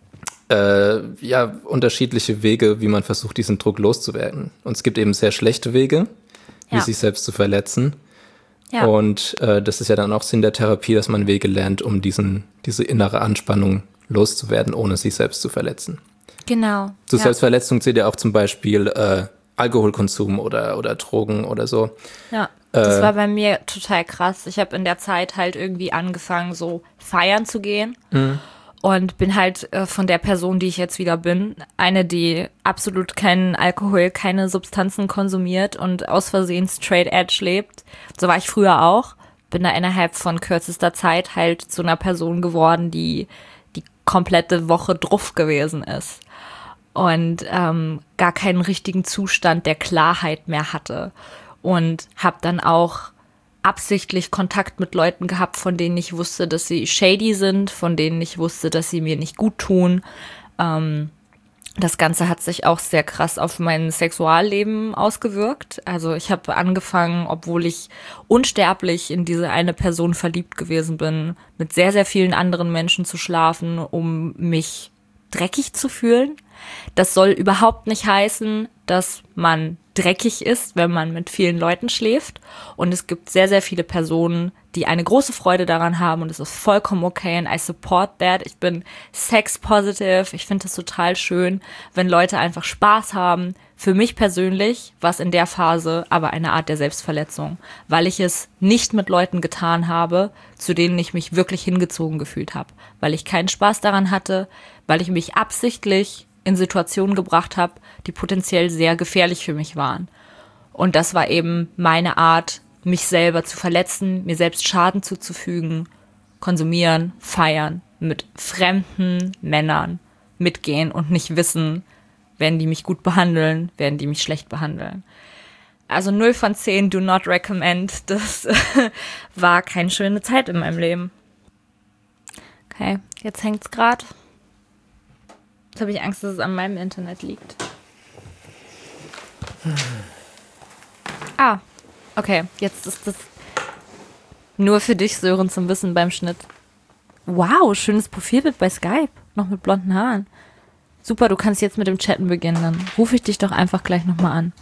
äh, ja, unterschiedliche Wege, wie man versucht, diesen Druck loszuwerden. Und es gibt eben sehr schlechte Wege, wie Ja. sich selbst zu verletzen. ja. Und äh, das ist ja dann auch Sinn der Therapie, dass man Wege lernt, um diesen, diese innere Anspannung loszuwerden, ohne sich selbst zu verletzen. Genau. Zur ja. Selbstverletzung zählt ja auch zum Beispiel äh, Alkoholkonsum oder, oder Drogen oder so. Ja, das Äh, war bei mir total krass. Ich habe in der Zeit halt irgendwie angefangen, so feiern zu gehen. Und bin halt äh, von der Person, die ich jetzt wieder bin, eine, die absolut keinen Alkohol, keine Substanzen konsumiert und aus Versehen straight edge lebt. So war ich früher auch. Bin da innerhalb von kürzester Zeit halt zu einer Person geworden, die die komplette Woche druff gewesen ist. Und ähm, gar keinen richtigen Zustand der Klarheit mehr hatte. Und habe dann auch absichtlich Kontakt mit Leuten gehabt, von denen ich wusste, dass sie shady sind, von denen ich wusste, dass sie mir nicht gut tun. Ähm, das Ganze hat sich auch sehr krass auf mein Sexualleben ausgewirkt. Also ich habe angefangen, obwohl ich unsterblich in diese eine Person verliebt gewesen bin, mit sehr, sehr vielen anderen Menschen zu schlafen, um mich dreckig zu fühlen. Das soll überhaupt nicht heißen, dass man dreckig ist, wenn man mit vielen Leuten schläft. Und es gibt sehr, sehr viele Personen, die eine große Freude daran haben und es ist vollkommen okay and I support that. Ich bin sex positive. Ich finde das total schön, wenn Leute einfach Spaß haben. Für mich persönlich war es in der Phase aber eine Art der Selbstverletzung, weil ich es nicht mit Leuten getan habe, zu denen ich mich wirklich hingezogen gefühlt habe, weil ich keinen Spaß daran hatte, weil ich mich absichtlich in Situationen gebracht habe, die potenziell sehr gefährlich für mich waren. Und das war eben meine Art, mich selber zu verletzen, mir selbst Schaden zuzufügen, konsumieren, feiern, mit fremden Männern mitgehen und nicht wissen, werden die mich gut behandeln, werden die mich schlecht behandeln. Also null von zehn, do not recommend. Das war keine schöne Zeit in meinem Leben. Okay, jetzt hängt's gerade. Jetzt habe ich Angst, dass es an meinem Internet liegt. Ah, okay, jetzt ist das nur für dich, Sören, zum Wissen beim Schnitt. Wow, schönes Profilbild bei Skype, noch mit blonden Haaren. Super, du kannst jetzt mit dem Chatten beginnen, dann rufe ich dich doch einfach gleich nochmal an.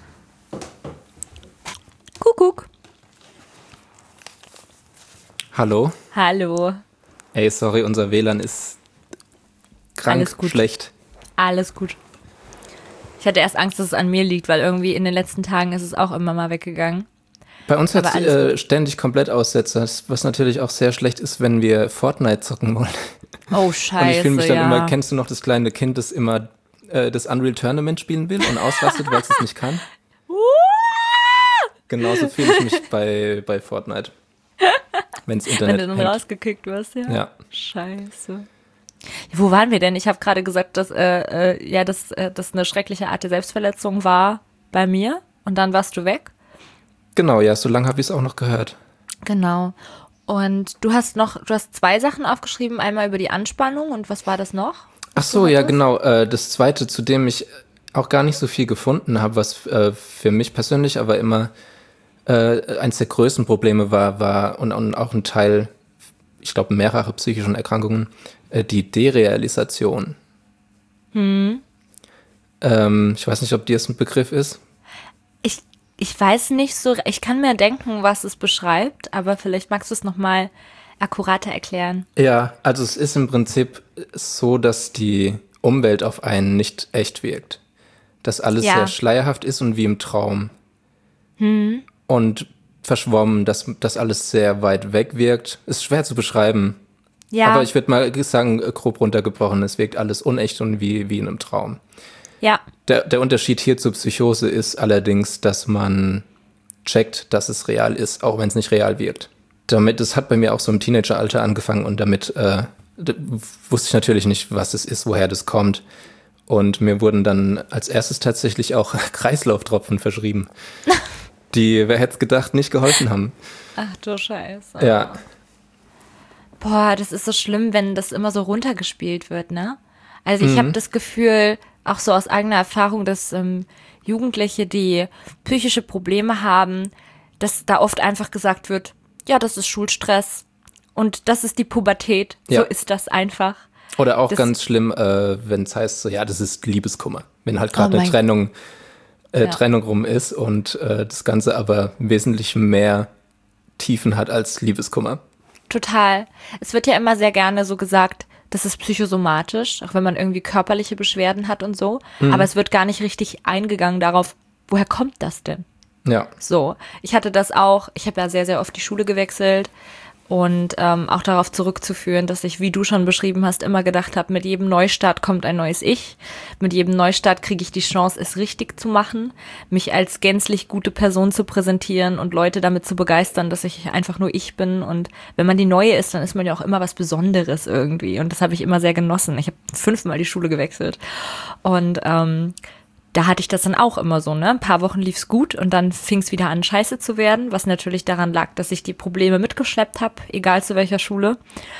Kuckuck. Hallo? Hallo, Ey, sorry, unser W L A N ist krank, Alles gut. schlecht. alles gut. Ich hatte erst Angst, dass es an mir liegt, weil irgendwie in den letzten Tagen ist es auch immer mal weggegangen. Bei uns hat Aber es alles äh, ständig komplett Aussetzer, was natürlich auch sehr schlecht ist, wenn wir Fortnite zocken wollen. Oh, scheiße, Und ich fühle mich dann ja. immer, kennst du noch das kleine Kind, das immer äh, das Unreal Tournament spielen will und ausrastet, weil es es nicht kann. Genauso fühle ich mich bei, bei Fortnite. Wenn's Internet Wenn du dann hängt. rausgekickt wirst, ja. Ja. Scheiße. Wo waren wir denn? Ich habe gerade gesagt, dass äh, äh, ja, das, äh, das eine schreckliche Art der Selbstverletzung war bei mir. Und dann warst du weg. Genau, ja, so lange habe ich es auch noch gehört. Genau. Und du hast noch, du hast zwei Sachen aufgeschrieben. Einmal über die Anspannung und was war das noch? Ach so, ja, genau. Äh, das zweite, zu dem ich auch gar nicht so viel gefunden habe, was äh, für mich persönlich aber immer äh, eines der größten Probleme war, war und, und auch ein Teil, ich glaube, mehrere psychischen Erkrankungen, äh, die Derealisation. Hm. Ähm, ich weiß nicht, ob dir das ein Begriff ist. Ich, ich weiß nicht so, ich kann mir denken, was es beschreibt, aber vielleicht magst du es nochmal akkurater erklären. Ja, also es ist im Prinzip so, dass die Umwelt auf einen nicht echt wirkt. Dass alles Ja. sehr schleierhaft ist und wie im Traum. Hm. Und verschwommen, dass das alles sehr weit weg wirkt. Ist schwer zu beschreiben. Ja, Aber ich würde mal sagen, grob runtergebrochen, es wirkt alles unecht und wie, wie in einem Traum. ja, Der, der Unterschied hier zur Psychose ist allerdings, dass man checkt, dass es real ist, auch wenn es nicht real wirkt. Damit, das hat bei mir auch so im Teenageralter angefangen und damit äh, d- wusste ich natürlich nicht, was es ist, woher das kommt. Und mir wurden dann als erstes tatsächlich auch Kreislauftropfen verschrieben, die, wer hätte es gedacht, nicht geholfen haben. ach du Scheiße. Ja, Boah, das ist so schlimm, wenn das immer so runtergespielt wird, ne? Also ich habe das Gefühl, auch so aus eigener Erfahrung, dass ähm, Jugendliche, die psychische Probleme haben, dass da oft einfach gesagt wird, ja, das ist Schulstress und das ist die Pubertät, Ja. so ist das einfach. oder auch Das- ganz schlimm, äh, wenn es heißt, so, ja, das ist Liebeskummer. Wenn halt gerade Oh eine mein- Trennung, äh, Ja. Trennung rum ist und äh, das Ganze aber wesentlich mehr Tiefen hat als Liebeskummer. Total. Es wird ja immer sehr gerne so gesagt, das ist psychosomatisch, auch wenn man irgendwie körperliche Beschwerden hat und so. Aber es wird gar nicht richtig eingegangen darauf, woher kommt das denn? Ja, So, ich hatte das auch, ich habe ja sehr, sehr oft die Schule gewechselt und ähm, auch darauf zurückzuführen, dass ich, wie du schon beschrieben hast, immer gedacht habe, mit jedem Neustart kommt ein neues Ich. Mit jedem Neustart kriege ich die Chance, es richtig zu machen, mich als gänzlich gute Person zu präsentieren und Leute damit zu begeistern, dass ich einfach nur ich bin. Und wenn man die Neue ist, dann ist man ja auch immer was Besonderes irgendwie. Und das habe ich immer sehr genossen. Ich habe fünfmal die Schule gewechselt. Und ähm, da hatte ich das dann auch immer so, ne? Ein paar Wochen lief's gut und dann fing's wieder an, scheiße zu werden, was natürlich daran lag, dass ich die Probleme mitgeschleppt habe, egal zu welcher Schule.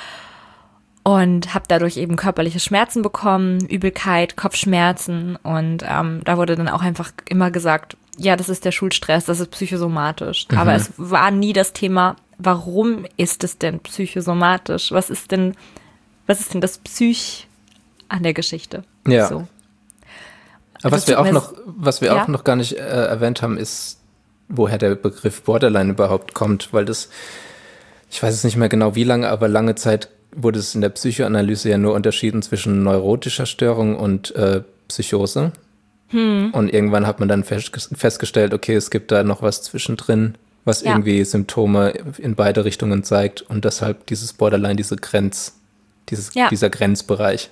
Und habe dadurch eben körperliche Schmerzen bekommen, Übelkeit, Kopfschmerzen. Und ähm, da wurde dann auch einfach immer gesagt, ja, das ist der Schulstress, das ist psychosomatisch. Mhm. Aber es war nie das Thema, warum ist es denn psychosomatisch? Was ist denn, was ist denn das Psych an der Geschichte? Ja. So. aber Das was wir tut auch mir noch, was wir ja. auch noch gar nicht äh, erwähnt haben, ist, woher der Begriff Borderline überhaupt kommt, weil das, ich weiß es nicht mehr genau wie lange, aber lange Zeit wurde es in der Psychoanalyse ja nur unterschieden zwischen neurotischer Störung und äh, Psychose. Hm. Und irgendwann hat man dann fest, festgestellt, okay, es gibt da noch was zwischendrin, was Ja. irgendwie Symptome in beide Richtungen zeigt und deshalb dieses Borderline, diese Grenz, dieses, Ja. dieser Grenzbereich.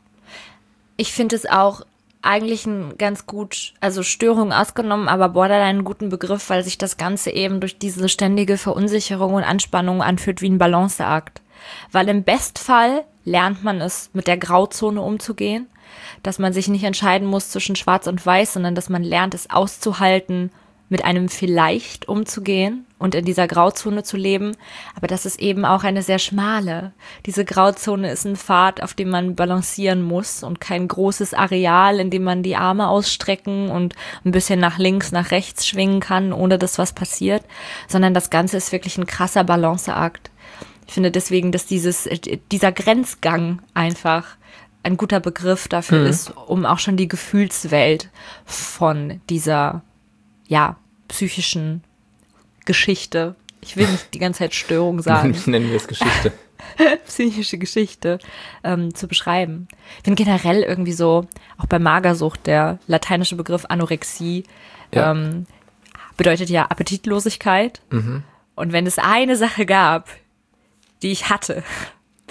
Ich finde es auch eigentlich ein ganz gut, also Störung ausgenommen, aber Borderline einen guten Begriff, weil sich das Ganze eben durch diese ständige Verunsicherung und Anspannung anfühlt wie ein Balanceakt. Weil im Bestfall lernt man es, mit der Grauzone umzugehen, dass man sich nicht entscheiden muss zwischen Schwarz und Weiß, sondern dass man lernt, es auszuhalten, mit einem Vielleicht umzugehen und in dieser Grauzone zu leben. Aber das ist eben auch eine sehr schmale. Diese Grauzone ist ein Pfad, auf dem man balancieren muss und kein großes Areal, in dem man die Arme ausstrecken und ein bisschen nach links, nach rechts schwingen kann, ohne dass was passiert, sondern das Ganze ist wirklich ein krasser Balanceakt. Ich finde deswegen, dass dieses, dieser Grenzgang einfach ein guter Begriff dafür mhm. ist, um auch schon die Gefühlswelt von dieser, ja, psychischen Geschichte, ich will nicht die ganze Zeit Störung sagen. Nennen wir es Geschichte. Psychische Geschichte ähm, zu beschreiben. Ich finde generell irgendwie so, auch bei Magersucht, der lateinische Begriff Anorexie Ja. ähm, bedeutet ja Appetitlosigkeit. Mhm. Und wenn es eine Sache gab, die ich hatte,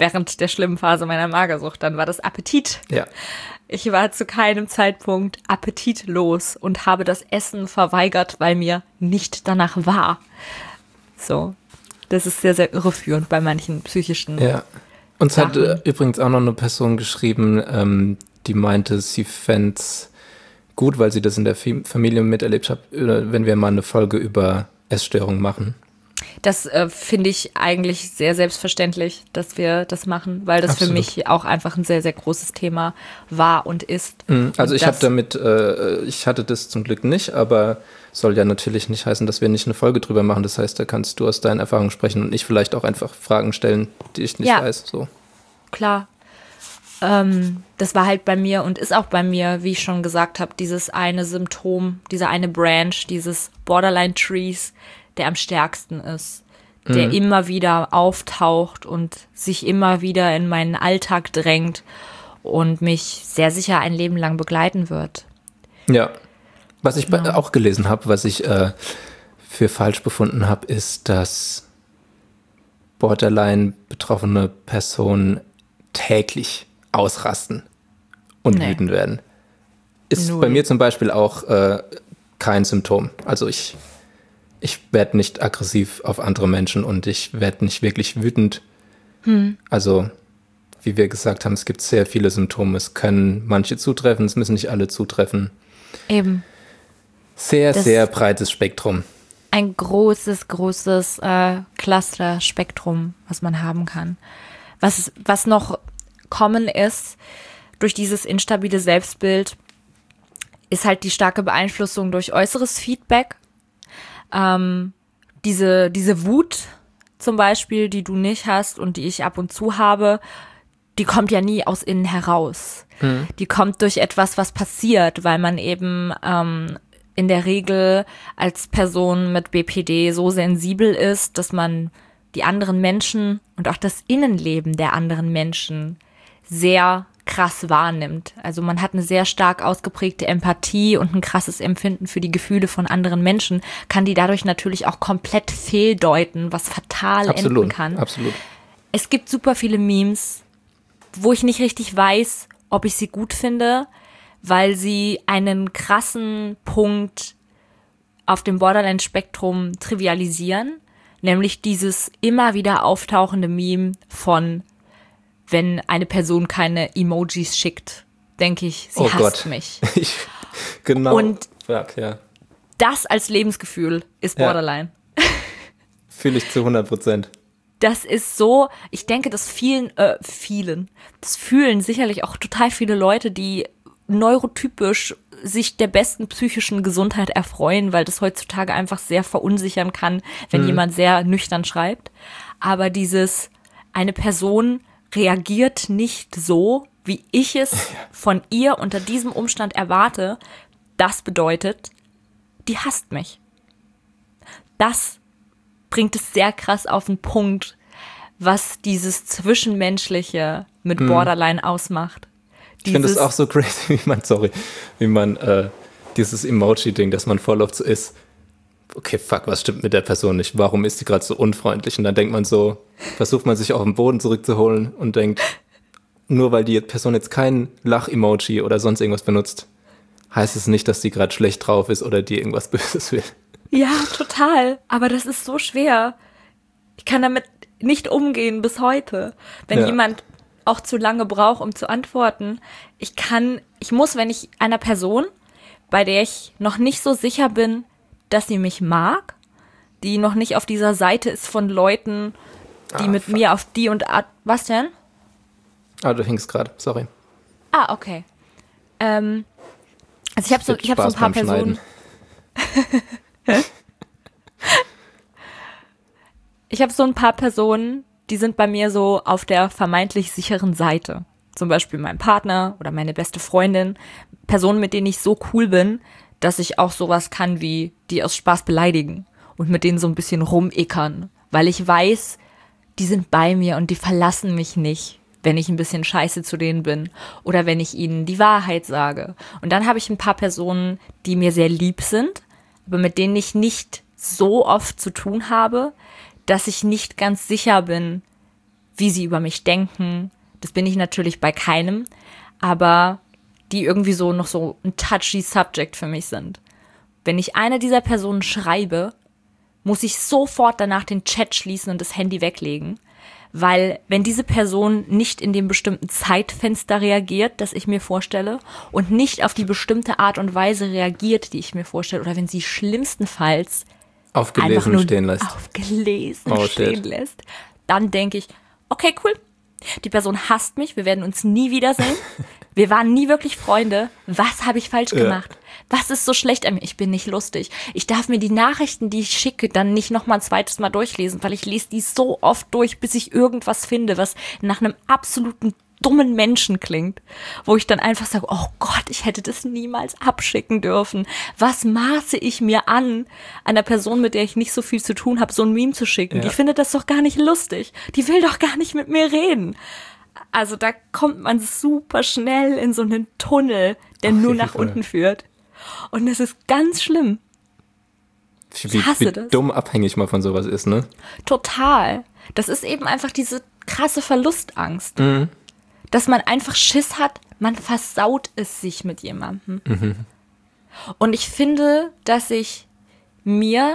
während der schlimmen Phase meiner Magersucht, dann war das Appetit. Ja. Ich war zu keinem Zeitpunkt appetitlos und habe das Essen verweigert, weil mir nicht danach war. So, das ist sehr, sehr irreführend bei manchen psychischen Ja. Uns Sachen. hat äh, übrigens auch noch eine Person geschrieben, ähm, die meinte, sie fände es gut, weil sie das in der Fi- Familie miterlebt hat, wenn wir mal eine Folge über Essstörungen machen. Das äh, finde ich eigentlich sehr selbstverständlich, dass wir das machen, weil das Absolut. für mich auch einfach ein sehr, sehr großes Thema war und ist. Mhm. Also Und ich habe das- damit, äh, ich hatte das zum Glück nicht, aber soll ja natürlich nicht heißen, dass wir nicht eine Folge drüber machen. Das heißt, da kannst du aus deinen Erfahrungen sprechen und ich vielleicht auch einfach Fragen stellen, die ich nicht Ja. weiß. So. Klar. Ähm, das war halt bei mir und ist auch bei mir, wie ich schon gesagt habe, dieses eine Symptom, dieser eine Branch, dieses Borderline Trees, der am stärksten ist, der Mhm. immer wieder auftaucht und sich immer wieder in meinen Alltag drängt und mich sehr sicher ein Leben lang begleiten wird. Ja. Was ich bei, Genau. auch gelesen habe, was ich äh, für falsch befunden habe, ist, dass Borderline-betroffene Personen täglich ausrasten und Nee. wütend werden. Ist Null. bei mir zum Beispiel auch äh, kein Symptom. Also ich, ich werde nicht aggressiv auf andere Menschen und ich werde nicht wirklich wütend. Hm. Also, wie wir gesagt haben, es gibt sehr viele Symptome. Es können manche zutreffen, es müssen nicht alle zutreffen. Eben. Sehr, Das- sehr breites Spektrum. Ein großes, großes äh, Cluster-Spektrum, was man haben kann. Was, was noch kommen ist, durch dieses instabile Selbstbild, ist halt die starke Beeinflussung durch äußeres Feedback. Ähm, diese, diese Wut zum Beispiel, die du nicht hast und die ich ab und zu habe, die kommt ja nie aus innen heraus. Die kommt durch etwas, was passiert, weil man eben ähm, in der Regel als Person mit B P D so sensibel ist, dass man die anderen Menschen und auch das Innenleben der anderen Menschen sehr krass wahrnimmt. Also man hat eine sehr stark ausgeprägte Empathie und ein krasses Empfinden für die Gefühle von anderen Menschen, kann die dadurch natürlich auch komplett fehldeuten, was fatal enden Absolut, kann. absolut. Es gibt super viele Memes, wo ich nicht richtig weiß, ob ich sie gut finde, weil sie einen krassen Punkt auf dem Borderline-Spektrum trivialisieren, nämlich dieses immer wieder auftauchende Meme von, wenn eine Person keine Emojis schickt, denke ich, sie Oh hasst Gott. mich. Ich, genau. Und- ja, ja. Das als Lebensgefühl ist Ja. Borderline. Fühle ich zu hundert Prozent. Das ist so, ich denke, dass vielen, äh, vielen, das fühlen sicherlich auch total viele Leute, die neurotypisch sich der besten psychischen Gesundheit erfreuen, weil das heutzutage einfach sehr verunsichern kann, wenn jemand sehr nüchtern schreibt. Aber dieses, eine Person reagiert nicht so, wie ich es von ihr unter diesem Umstand erwarte, das bedeutet, die hasst mich. Das bringt es sehr krass auf den Punkt, was dieses Zwischenmenschliche mit Borderline ausmacht. Ich finde es auch so crazy, wie man, sorry, wie man äh, dieses Emoji-Ding, dass man voll oft so ist, okay, fuck, was stimmt mit der Person nicht? Warum ist die gerade so unfreundlich? Und dann denkt man so, versucht man sich auf den Boden zurückzuholen und denkt, nur weil die Person jetzt kein Lach-Emoji oder sonst irgendwas benutzt, heißt es nicht, dass die gerade schlecht drauf ist oder die irgendwas Böses will. Ja, total. Aber das ist so schwer. Ich kann damit nicht umgehen bis heute. Wenn Ja. jemand auch zu lange braucht, um zu antworten. Ich kann, ich muss, wenn ich einer Person, bei der ich noch nicht so sicher bin, dass sie mich mag, die noch nicht auf dieser Seite ist von Leuten, die Ah, mit fuck. mir auf die und Art. Was denn? Ah, du hinkst gerade, sorry. Ah, okay. Ähm, also ich habe so, Viel ich habe so ein Spaß paar beim Personen. Ich habe so ein paar Personen, die sind bei mir so auf der vermeintlich sicheren Seite. Zum Beispiel mein Partner oder meine beste Freundin. Personen, mit denen ich so cool bin, dass ich auch sowas kann wie die aus Spaß beleidigen und mit denen so ein bisschen rumickern. Weil ich weiß, die sind bei mir und die verlassen mich nicht, wenn ich ein bisschen scheiße zu denen bin oder wenn ich ihnen die Wahrheit sage. Und dann habe ich ein paar Personen, die mir sehr lieb sind, aber mit denen ich nicht so oft zu tun habe, dass ich nicht ganz sicher bin, wie sie über mich denken. Das bin ich natürlich bei keinem, aber die irgendwie so noch so ein touchy Subject für mich sind. Wenn ich einer dieser Personen schreibe, muss ich sofort danach den Chat schließen und das Handy weglegen. Weil wenn diese Person nicht in dem bestimmten Zeitfenster reagiert, das ich mir vorstelle, und nicht auf die bestimmte Art und Weise reagiert, die ich mir vorstelle, oder wenn sie schlimmstenfalls Aufgelesen einfach nur stehen lässt. aufgelesen Oh, stehen shit. lässt, dann denke ich, okay, cool, die Person hasst mich, wir werden uns nie wiedersehen, wir waren nie wirklich Freunde, was habe ich falsch Ja. gemacht? Was ist so schlecht an mir? Ich bin nicht lustig. Ich darf mir die Nachrichten, die ich schicke, dann nicht noch mal ein zweites Mal durchlesen, weil ich lese die so oft durch, bis ich irgendwas finde, was nach einem absoluten dummen Menschen klingt, wo ich dann einfach sage, oh Gott, ich hätte das niemals abschicken dürfen. Was maße ich mir an, einer Person, mit der ich nicht so viel zu tun habe, so ein Meme zu schicken? Ja. Die findet das doch gar nicht lustig. Die will doch gar nicht mit mir reden. Also da kommt man super schnell in so einen Tunnel, der Auf nur jeden nach Fall. unten führt. Und das ist ganz schlimm. Wie, Ich hasse wie das. dumm abhängig man von sowas ist, ne? Total. Das ist eben einfach diese krasse Verlustangst. Mhm. Dass man einfach Schiss hat, man versaut es sich mit jemandem. Mhm. Und ich finde, dass ich mir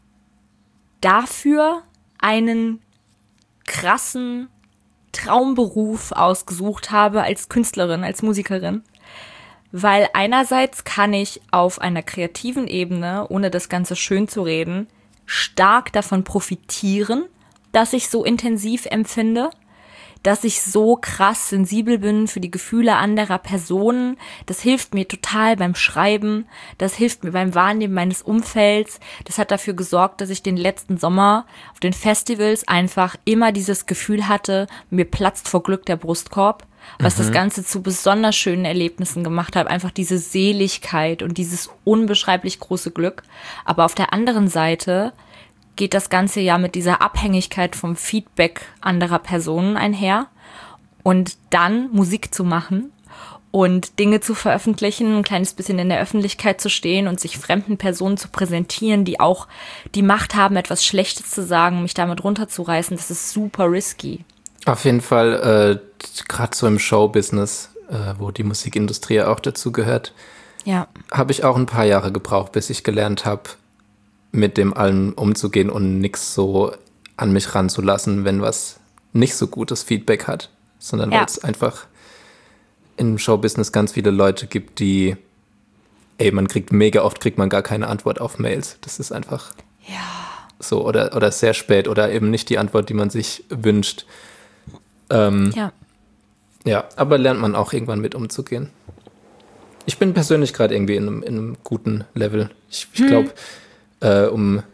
dafür einen krassen Traumberuf ausgesucht habe als Künstlerin, als Musikerin. Weil einerseits kann ich auf einer kreativen Ebene, ohne das Ganze schön zu reden, stark davon profitieren, dass ich so intensiv empfinde, dass ich so krass sensibel bin für die Gefühle anderer Personen. Das hilft mir total beim Schreiben, das hilft mir beim Wahrnehmen meines Umfelds. Das hat dafür gesorgt, dass ich den letzten Sommer auf den Festivals einfach immer dieses Gefühl hatte, mir platzt vor Glück der Brustkorb, was das Ganze zu besonders schönen Erlebnissen gemacht hat. Einfach diese Seligkeit und dieses unbeschreiblich große Glück. Aber auf der anderen Seite geht das Ganze ja mit dieser Abhängigkeit vom Feedback anderer Personen einher. Und dann Musik zu machen und Dinge zu veröffentlichen, ein kleines bisschen in der Öffentlichkeit zu stehen und sich fremden Personen zu präsentieren, die auch die Macht haben, etwas Schlechtes zu sagen, mich damit runterzureißen, das ist super risky. Auf jeden Fall, äh, gerade so im Showbusiness, äh, wo die Musikindustrie auch dazu gehört, Ja. habe ich auch ein paar Jahre gebraucht, bis ich gelernt habe, mit dem allem umzugehen und nichts so an mich ranzulassen, wenn was nicht so gutes Feedback hat, sondern Ja. weil es einfach im Showbusiness ganz viele Leute gibt, die, ey, man kriegt mega oft, kriegt man gar keine Antwort auf Mails. Das ist einfach Ja. so oder, oder sehr spät oder eben nicht die Antwort, die man sich wünscht. Ähm, Ja. Ja, aber lernt man auch irgendwann mit umzugehen. Ich bin persönlich gerade irgendwie in einem, in einem guten Level. Ich, ich glaube, äh, um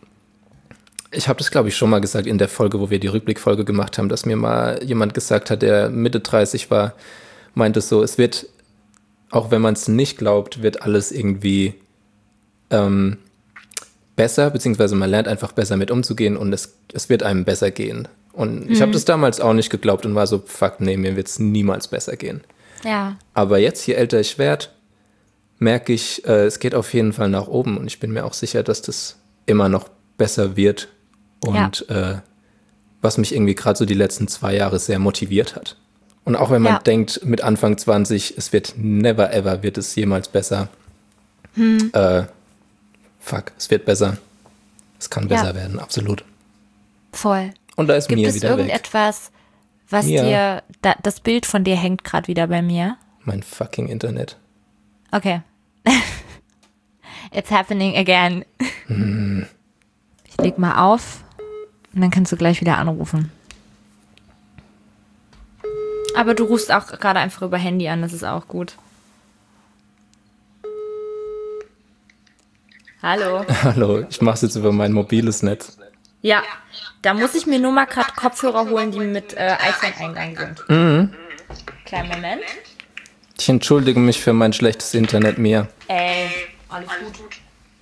ich habe das, glaube ich, schon mal gesagt in der Folge, wo wir die Rückblickfolge gemacht haben, dass mir mal jemand gesagt hat, der Mitte dreißig war, meinte so, es wird, auch wenn man es nicht glaubt, wird alles irgendwie ähm, besser, beziehungsweise man lernt einfach besser mit umzugehen und es, es wird einem besser gehen. Und ich habe das damals auch nicht geglaubt und war so, fuck, nee, mir wird es niemals besser gehen. Ja. Aber jetzt, je älter ich werde, merke ich, äh, es geht auf jeden Fall nach oben und ich bin mir auch sicher, dass das immer noch besser wird und äh, was mich irgendwie gerade so die letzten zwei Jahre sehr motiviert hat. Und auch wenn man Ja. denkt, mit Anfang zwanzig, es wird never ever, wird es jemals besser. Äh, fuck, es wird besser. Es kann besser Ja. werden, absolut. Voll. Und da ist Gibt mir es wieder weg. irgendetwas, was Mia. dir, da, das Bild von dir hängt gerade wieder bei mir? Mein fucking Internet. Okay. It's happening again. Ich leg mal auf und dann kannst du gleich wieder anrufen. Aber du rufst auch gerade einfach über Handy an, das ist auch gut. Hallo. Hallo, ich mache es jetzt über mein mobiles Netz. Ja, da muss ich mir nur mal gerade Kopfhörer holen, die mit äh, iPhone-Eingang sind. Mhm. Kleinen Moment. Ich entschuldige mich für mein schlechtes Internet, Mia. Ey, alles gut.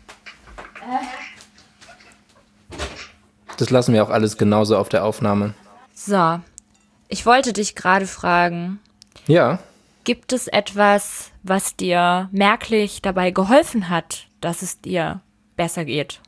Das lassen wir auch alles genauso auf der Aufnahme. So, ich wollte dich gerade fragen, Ja, gibt es etwas, was dir merklich dabei geholfen hat, dass es dir besser geht?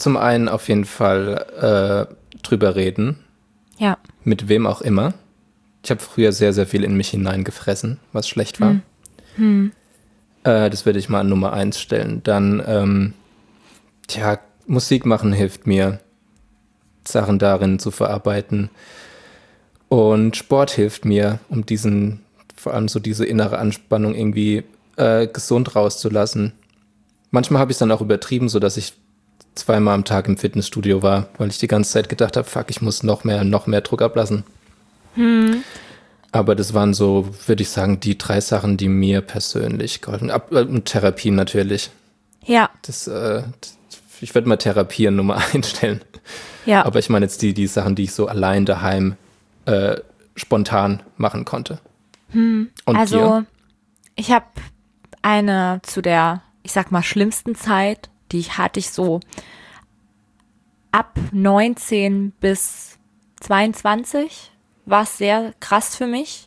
zum einen auf jeden Fall äh, drüber reden. Ja. Mit wem auch immer. Ich habe früher sehr, sehr viel in mich hineingefressen, was schlecht war. Hm. Hm. Äh, das würde ich mal an Nummer eins stellen. Dann, ähm, tja, Musik machen hilft mir, Sachen darin zu verarbeiten. Und Sport hilft mir, um diesen, vor allem so diese innere Anspannung irgendwie äh, gesund rauszulassen. Manchmal habe ich es dann auch übertrieben, sodass ich zweimal am Tag im Fitnessstudio war, weil ich die ganze Zeit gedacht habe, fuck, ich muss noch mehr, noch mehr Druck ablassen. Hm. Aber das waren so, würde ich sagen, die drei Sachen, die mir persönlich geholfen haben. Und Therapie natürlich. Ja. Das, äh, ich würde mal Therapie an Nummer einstellen. Ja. Aber ich meine jetzt die, die Sachen, die ich so allein daheim äh, spontan machen konnte. Hm. Und also, dir? ich habe eine zu der, ich sag mal, schlimmsten Zeit, die ich hatte ich so ab neunzehn bis zweiundzwanzig, war es sehr krass für mich.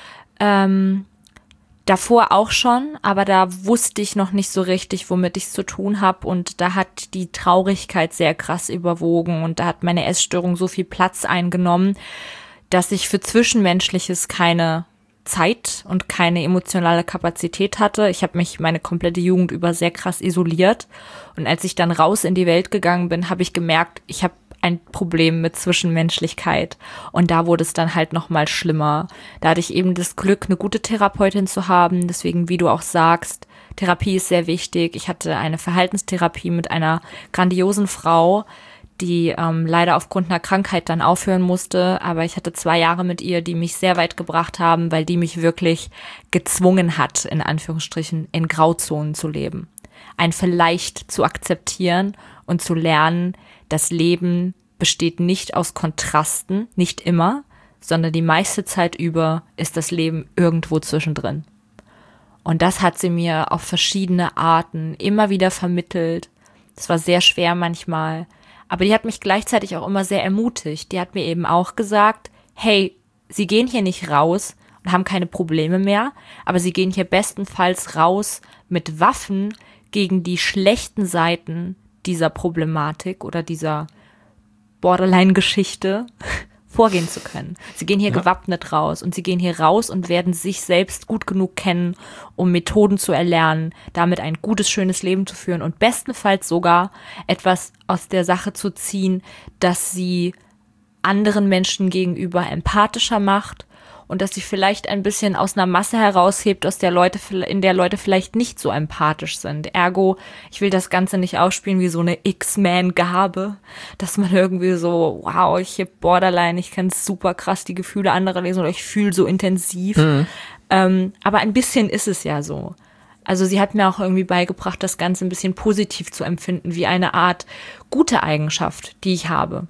Ähm, davor auch schon, aber da wusste ich noch nicht so richtig, womit ich es zu tun habe, und da hat die Traurigkeit sehr krass überwogen und da hat meine Essstörung so viel Platz eingenommen, dass ich für Zwischenmenschliches keine Zeit und keine emotionale Kapazität hatte. Ich habe mich meine komplette Jugend über sehr krass isoliert, und als ich dann raus in die Welt gegangen bin, habe ich gemerkt, ich habe ein Problem mit Zwischenmenschlichkeit, und da wurde es dann halt noch mal schlimmer. Da hatte ich eben das Glück, eine gute Therapeutin zu haben, deswegen, wie du auch sagst, Therapie ist sehr wichtig. Ich hatte eine Verhaltenstherapie mit einer grandiosen Frau, die ähm, leider aufgrund einer Krankheit dann aufhören musste, aber ich hatte zwei Jahre mit ihr, die mich sehr weit gebracht haben, weil die mich wirklich gezwungen hat, in Anführungsstrichen, in Grauzonen zu leben. Ein Vielleicht zu akzeptieren und zu lernen, das Leben besteht nicht aus Kontrasten, nicht immer, sondern die meiste Zeit über ist das Leben irgendwo zwischendrin. Und das hat sie mir auf verschiedene Arten immer wieder vermittelt. Das war sehr schwer manchmal, aber die hat mich gleichzeitig auch immer sehr ermutigt. Die hat mir eben auch gesagt, hey, Sie gehen hier nicht raus und haben keine Probleme mehr, aber Sie gehen hier bestenfalls raus mit Waffen gegen die schlechten Seiten dieser Problematik oder dieser Borderline-Geschichte vorgehen zu können. Sie gehen hier ja. gewappnet raus, und sie gehen hier raus und werden sich selbst gut genug kennen, um Methoden zu erlernen, damit ein gutes, schönes Leben zu führen und bestenfalls sogar etwas aus der Sache zu ziehen, das sie anderen Menschen gegenüber empathischer macht und dass sie vielleicht ein bisschen aus einer Masse heraushebt, aus der Leute, in der Leute vielleicht nicht so empathisch sind. Ergo, ich will das Ganze nicht ausspielen wie so eine X-Man-Gabe, dass man irgendwie so, wow, ich hab Borderline, ich kann super krass die Gefühle anderer lesen oder ich fühle so intensiv. Mhm. Ähm, aber ein bisschen ist es ja so. Also sie hat mir auch irgendwie beigebracht, das Ganze ein bisschen positiv zu empfinden, wie eine Art gute Eigenschaft, die ich habe.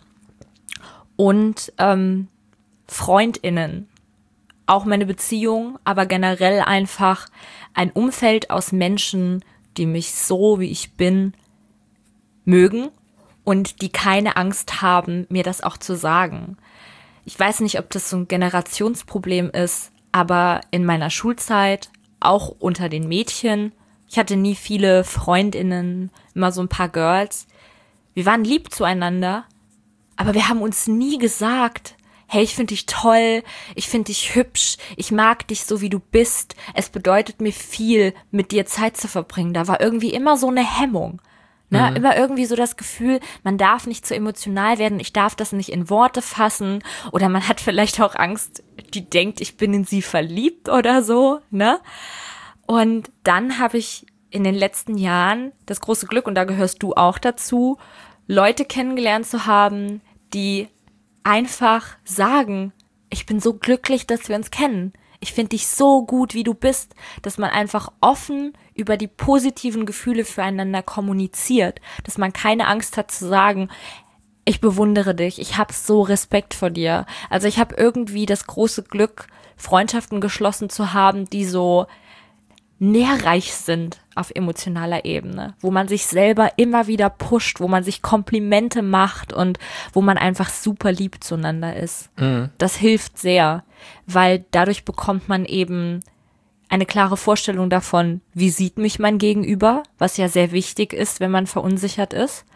Und ähm, FreundInnen, auch meine Beziehung, aber generell einfach ein Umfeld aus Menschen, die mich so, wie ich bin, mögen und die keine Angst haben, mir das auch zu sagen. Ich weiß nicht, ob das so ein Generationsproblem ist, aber in meiner Schulzeit, auch unter den Mädchen, ich hatte nie viele FreundInnen, immer so ein paar Girls. Wir waren lieb zueinander, aber wir haben uns nie gesagt, hey, ich finde dich toll, ich finde dich hübsch, ich mag dich so, wie du bist. Es bedeutet mir viel, mit dir Zeit zu verbringen. Da war irgendwie immer so eine Hemmung. Ne? Mhm. Immer irgendwie so das Gefühl, man darf nicht zu emotional werden, ich darf das nicht in Worte fassen. Oder man hat vielleicht auch Angst, die denkt, ich bin in sie verliebt oder so. Ne? Und dann habe ich in den letzten Jahren das große Glück, und da gehörst du auch dazu, Leute kennengelernt zu haben, die einfach sagen, ich bin so glücklich, dass wir uns kennen. Ich finde dich so gut, wie du bist, dass man einfach offen über die positiven Gefühle füreinander kommuniziert, dass man keine Angst hat zu sagen, ich bewundere dich, ich habe so Respekt vor dir. Also ich habe irgendwie das große Glück, Freundschaften geschlossen zu haben, die so nährreich sind auf emotionaler Ebene, wo man sich selber immer wieder pusht, wo man sich Komplimente macht und wo man einfach super lieb zueinander ist. Mhm. Das hilft sehr, weil dadurch bekommt man eben eine klare Vorstellung davon, wie sieht mich mein Gegenüber, was ja sehr wichtig ist, wenn man verunsichert ist.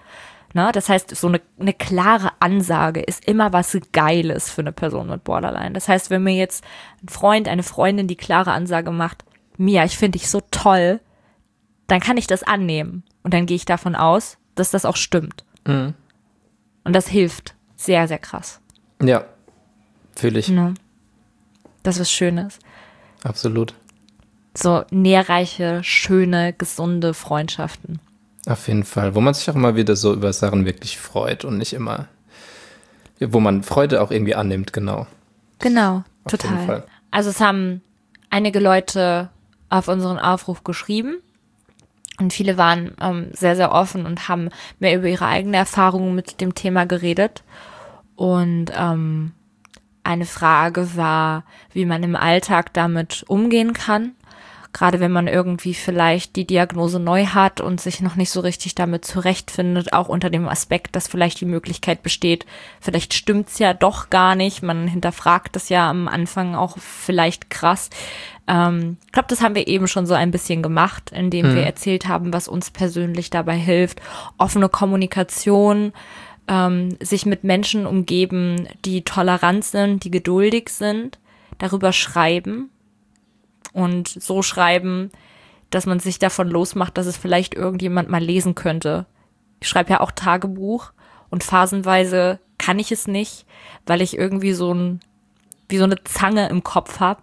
Ne? Das heißt, so eine, eine klare Ansage ist immer was Geiles für eine Person mit Borderline. Das heißt, wenn mir jetzt ein Freund, eine Freundin die klare Ansage macht, Mia, ich finde dich so toll, dann kann ich das annehmen. Und dann gehe ich davon aus, dass das auch stimmt. Mhm. Und das hilft sehr, sehr krass. Ja, fühle ich. Ne? Das ist was Schönes. Absolut. So nährreiche, schöne, gesunde Freundschaften. Auf jeden Fall. Wo man sich auch immer wieder so über Sachen wirklich freut und nicht immer, wo man Freude auch irgendwie annimmt, genau. Genau, Auf total. jeden Fall. Also es haben einige Leute auf unseren Aufruf geschrieben und viele waren ähm, sehr, sehr offen und haben mehr über ihre eigene Erfahrungen mit dem Thema geredet. Und ähm, eine Frage war, wie man im Alltag damit umgehen kann. Gerade wenn man irgendwie vielleicht die Diagnose neu hat und sich noch nicht so richtig damit zurechtfindet, auch unter dem Aspekt, dass vielleicht die Möglichkeit besteht, vielleicht stimmt's ja doch gar nicht. Man hinterfragt das ja am Anfang auch vielleicht krass. Ähm, ich glaube, das haben wir eben schon so ein bisschen gemacht, indem hm. wir erzählt haben, was uns persönlich dabei hilft. Offene Kommunikation, ähm, sich mit Menschen umgeben, die tolerant sind, die geduldig sind, darüber schreiben. Und so schreiben, dass man sich davon losmacht, dass es vielleicht irgendjemand mal lesen könnte. Ich schreibe ja auch Tagebuch und phasenweise kann ich es nicht, weil ich irgendwie so ein, wie so eine Zange im Kopf habe,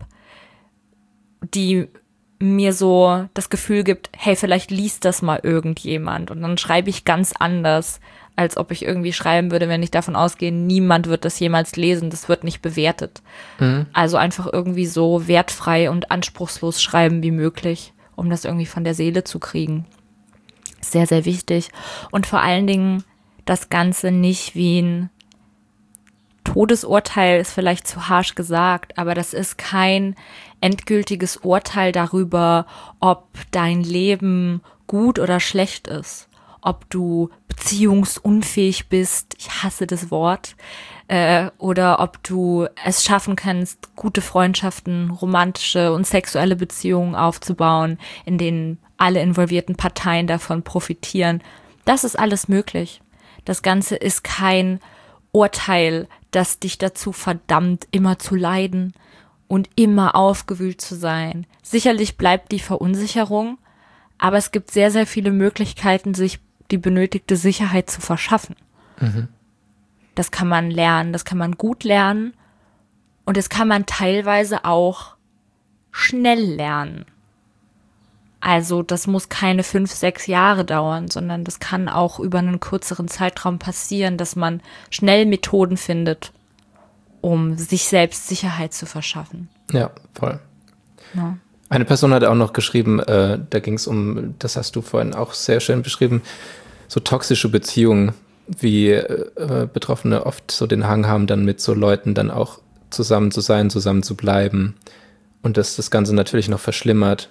die mir so das Gefühl gibt, hey, vielleicht liest das mal irgendjemand. Und dann schreibe ich ganz anders, als ob ich irgendwie schreiben würde, wenn ich davon ausgehe, niemand wird das jemals lesen, das wird nicht bewertet. Mhm. Also einfach irgendwie so wertfrei und anspruchslos schreiben wie möglich, um das irgendwie von der Seele zu kriegen. Sehr, sehr wichtig. Und vor allen Dingen das Ganze nicht wie ein Todesurteil, ist vielleicht zu harsch gesagt, aber das ist kein endgültiges Urteil darüber, ob dein Leben gut oder schlecht ist. Ob du beziehungsunfähig bist, ich hasse das Wort, äh, oder ob du es schaffen kannst, gute Freundschaften, romantische und sexuelle Beziehungen aufzubauen, in denen alle involvierten Parteien davon profitieren. Das ist alles möglich. Das Ganze ist kein Urteil, das dich dazu verdammt, immer zu leiden und immer aufgewühlt zu sein. Sicherlich bleibt die Verunsicherung, aber es gibt sehr, sehr viele Möglichkeiten, sich die benötigte Sicherheit zu verschaffen. Mhm. Das kann man lernen, das kann man gut lernen und das kann man teilweise auch schnell lernen. Also das muss keine fünf, sechs Jahre dauern, sondern das kann auch über einen kürzeren Zeitraum passieren, dass man schnell Methoden findet, um sich selbst Sicherheit zu verschaffen. Ja, voll. Ja. Eine Person hat auch noch geschrieben, äh, da ging es um, das hast du vorhin auch sehr schön beschrieben, so toxische Beziehungen, wie äh, Betroffene oft so den Hang haben, dann mit so Leuten dann auch zusammen zu sein, zusammen zu bleiben und dass das Ganze natürlich noch verschlimmert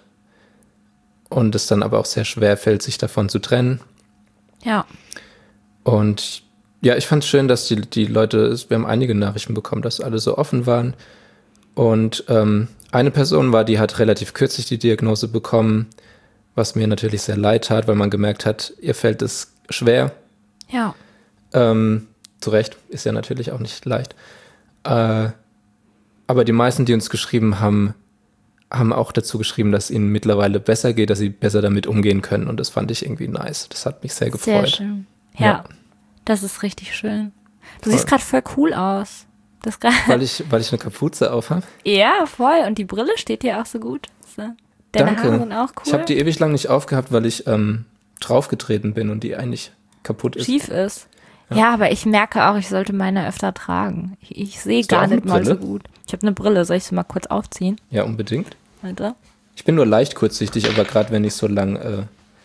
und es dann aber auch sehr schwer fällt, sich davon zu trennen. Ja. Und ja, ich fand es schön, dass die, die Leute, wir haben einige Nachrichten bekommen, dass alle so offen waren. Und ähm, eine Person war, die hat relativ kürzlich die Diagnose bekommen, was mir natürlich sehr leid tat, weil man gemerkt hat, ihr fällt es schwer. Ja. Ähm, zu Recht, ist ja natürlich auch nicht leicht. Äh, aber die meisten, die uns geschrieben haben, haben auch dazu geschrieben, dass ihnen mittlerweile besser geht, dass sie besser damit umgehen können. Und das fand ich irgendwie nice. Das hat mich sehr gefreut. Sehr schön. Ja, ja. Das ist richtig schön. Du voll. Siehst gerade voll cool aus. Das weil, ich, weil ich eine Kapuze auf habe? Ja, voll. Und die Brille steht dir auch so gut. Deine Danke. Haare sind auch cool. Ich habe die ewig lang nicht aufgehabt, weil ich ähm, draufgetreten bin und die eigentlich kaputt ist. Schief ist. Ja. ja, aber ich merke auch, ich sollte meine öfter tragen. Ich, ich sehe gar nicht mal so gut. Ich habe eine Brille. Soll ich sie mal kurz aufziehen? Ja, unbedingt. Warte. Ich bin nur leicht kurzsichtig, aber gerade wenn ich so lang äh,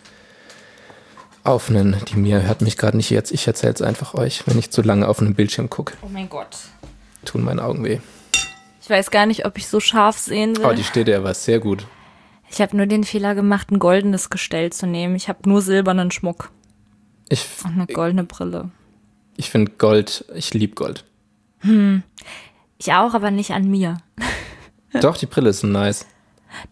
auf einen, die Mia hört mich gerade nicht jetzt, ich erzähle es einfach euch, wenn ich zu lange auf einen Bildschirm gucke. Oh mein Gott. Tun meine Augen weh. Ich weiß gar nicht, ob ich so scharf sehen will. Oh, die steht ja aber sehr gut. Ich habe nur den Fehler gemacht, ein goldenes Gestell zu nehmen. Ich habe nur silbernen Schmuck. Ich, Und eine goldene Brille. Ich finde Gold, ich liebe Gold. Hm. Ich auch, aber nicht an mir. Doch, die Brille ist nice.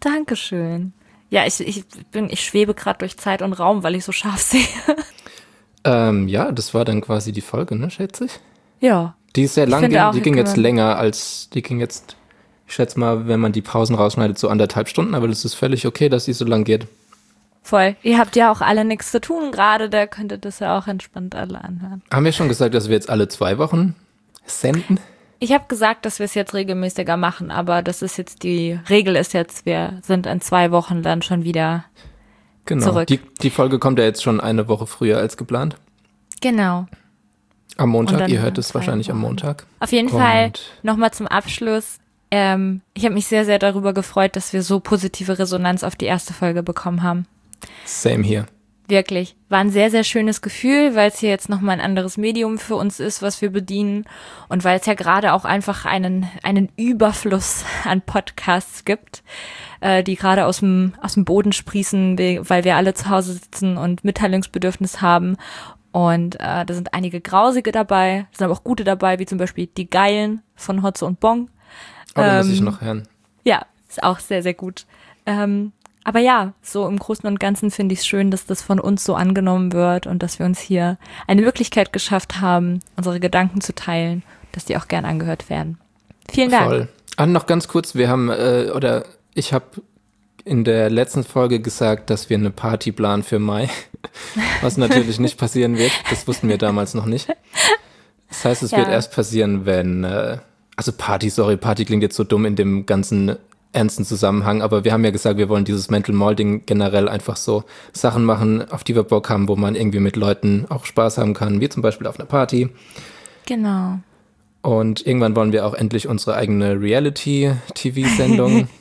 Dankeschön. Ja, ich, ich, bin, ich schwebe gerade durch Zeit und Raum, weil ich so scharf sehe. Ähm, ja, das war dann quasi die Folge, ne, schätze ich? Ja. Die ist sehr lang, finde ging, auch, die ging kann jetzt man- länger als, die ging jetzt, ich schätze mal, wenn man die Pausen rausschneidet, so anderthalb Stunden, aber das ist völlig okay, dass sie so lang geht. Voll. Ihr habt ja auch alle nichts zu tun gerade, da könnt ihr das ja auch entspannt alle anhören. Haben wir schon gesagt, dass wir jetzt alle zwei Wochen senden? Ich habe gesagt, dass wir es jetzt regelmäßiger machen, aber das ist jetzt die Regel ist jetzt, wir sind in zwei Wochen dann schon wieder Genau. zurück. Die, die Folge kommt ja jetzt schon eine Woche früher als geplant. Genau. Am Und Montag, dann ihr hört in es zwei wahrscheinlich am Wochen. Montag. Auf jeden Und- Fall nochmal zum Abschluss. Ähm, ich habe mich sehr, sehr darüber gefreut, dass wir so positive Resonanz auf die erste Folge bekommen haben. Same hier. Wirklich. War ein sehr, sehr schönes Gefühl, weil es hier jetzt nochmal ein anderes Medium für uns ist, was wir bedienen. Und weil es ja gerade auch einfach einen, einen Überfluss an Podcasts gibt, äh, die gerade aus dem, aus dem Boden sprießen, weil wir alle zu Hause sitzen und Mitteilungsbedürfnis haben. Und äh, da sind einige grausige dabei, sind aber auch gute dabei, wie zum Beispiel die Geilen von Hotze und Bong. Oh, den muss ich Ähm, noch hören. Ja, ist auch sehr, sehr gut. Ähm, aber ja, so im Großen und Ganzen finde ich es schön, dass das von uns so angenommen wird und dass wir uns hier eine Möglichkeit geschafft haben, unsere Gedanken zu teilen, dass die auch gern angehört werden. Vielen Dank. Voll. Ah, noch ganz kurz, wir haben, äh, oder ich habe in der letzten Folge gesagt, dass wir eine Party planen für Mai, was natürlich nicht passieren wird. Das wussten wir damals noch nicht. Das heißt, es Ja. wird erst passieren, wenn, äh, also Party, sorry, Party klingt jetzt so dumm in dem ganzen ernsten Zusammenhang, aber wir haben ja gesagt, wir wollen dieses Mental Molding generell einfach so Sachen machen, auf die wir Bock haben, wo man irgendwie mit Leuten auch Spaß haben kann, wie zum Beispiel auf einer Party. Genau. Und irgendwann wollen wir auch endlich unsere eigene Reality-T V-Sendung.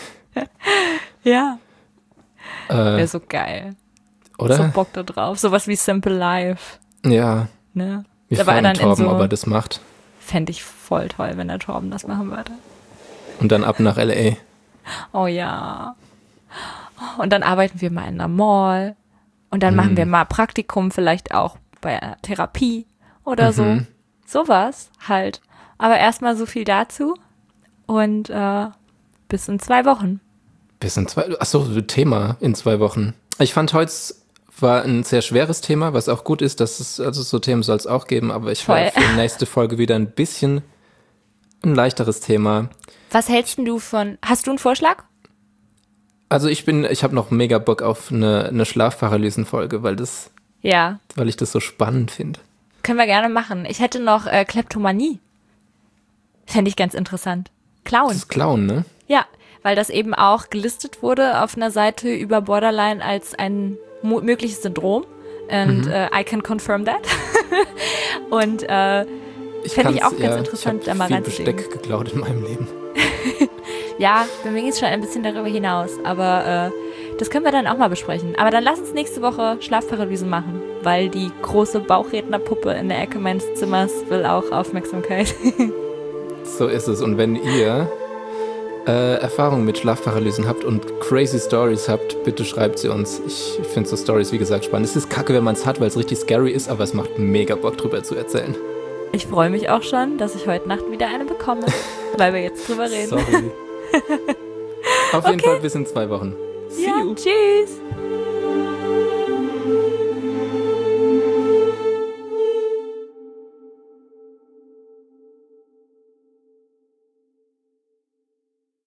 Ja. äh, Wäre so geil. oder? So Bock da drauf. Sowas wie Simple Life. Ja, Ne? wir Aber fragen dann in Torben, so- ob er das macht. Fände ich voll toll, wenn der Torben das machen würde. Und dann ab nach L A. Oh ja. Und dann arbeiten wir mal in einer Mall. Und dann machen wir mal Praktikum, vielleicht auch bei einer Therapie oder so. Mhm. Sowas halt. Aber erstmal so viel dazu. Und äh, bis in zwei Wochen. Bis in zwei, achso, Thema in zwei Wochen. Ich fand heute war ein sehr schweres Thema, was auch gut ist, dass es, also so Themen soll es auch geben, aber ich will Voll. für die nächste Folge wieder ein bisschen ein leichteres Thema. Was hältst denn du von, hast du einen Vorschlag? Also ich bin, ich habe noch mega Bock auf eine, eine Schlafparalysen-Folge, weil das, Ja, weil ich das so spannend finde. können wir gerne machen. Ich hätte noch äh, Kleptomanie. Fände ich ganz interessant. Klauen. Das ist Clown, ne? Ja, weil das eben auch gelistet wurde auf einer Seite über Borderline als ein mo- mögliches Syndrom. And Mhm. äh, I can confirm that. Und äh, Ich Fände ich kann's- auch ganz ja, interessant, ich da hab mal viel reinzulegen. Besteck geklaut in meinem Leben. ja, bei mir geht es schon ein bisschen darüber hinaus. Aber äh, das können wir dann auch mal besprechen. Aber dann lass uns nächste Woche Schlafparalysen machen, weil die große Bauchrednerpuppe in der Ecke meines Zimmers will auch Aufmerksamkeit. So ist es. Und wenn ihr äh, Erfahrungen mit Schlafparalysen habt und crazy Stories habt, bitte schreibt sie uns. Ich, ich finde so Stories, wie gesagt, spannend. Es ist kacke, wenn man es hat, weil es richtig scary ist, aber es macht mega Bock, drüber zu erzählen. Ich freue mich auch schon, dass ich heute Nacht wieder eine bekomme, weil wir jetzt drüber reden. Sorry. Auf jeden Okay. Fall bis in zwei Wochen. See Ja, you. tschüss.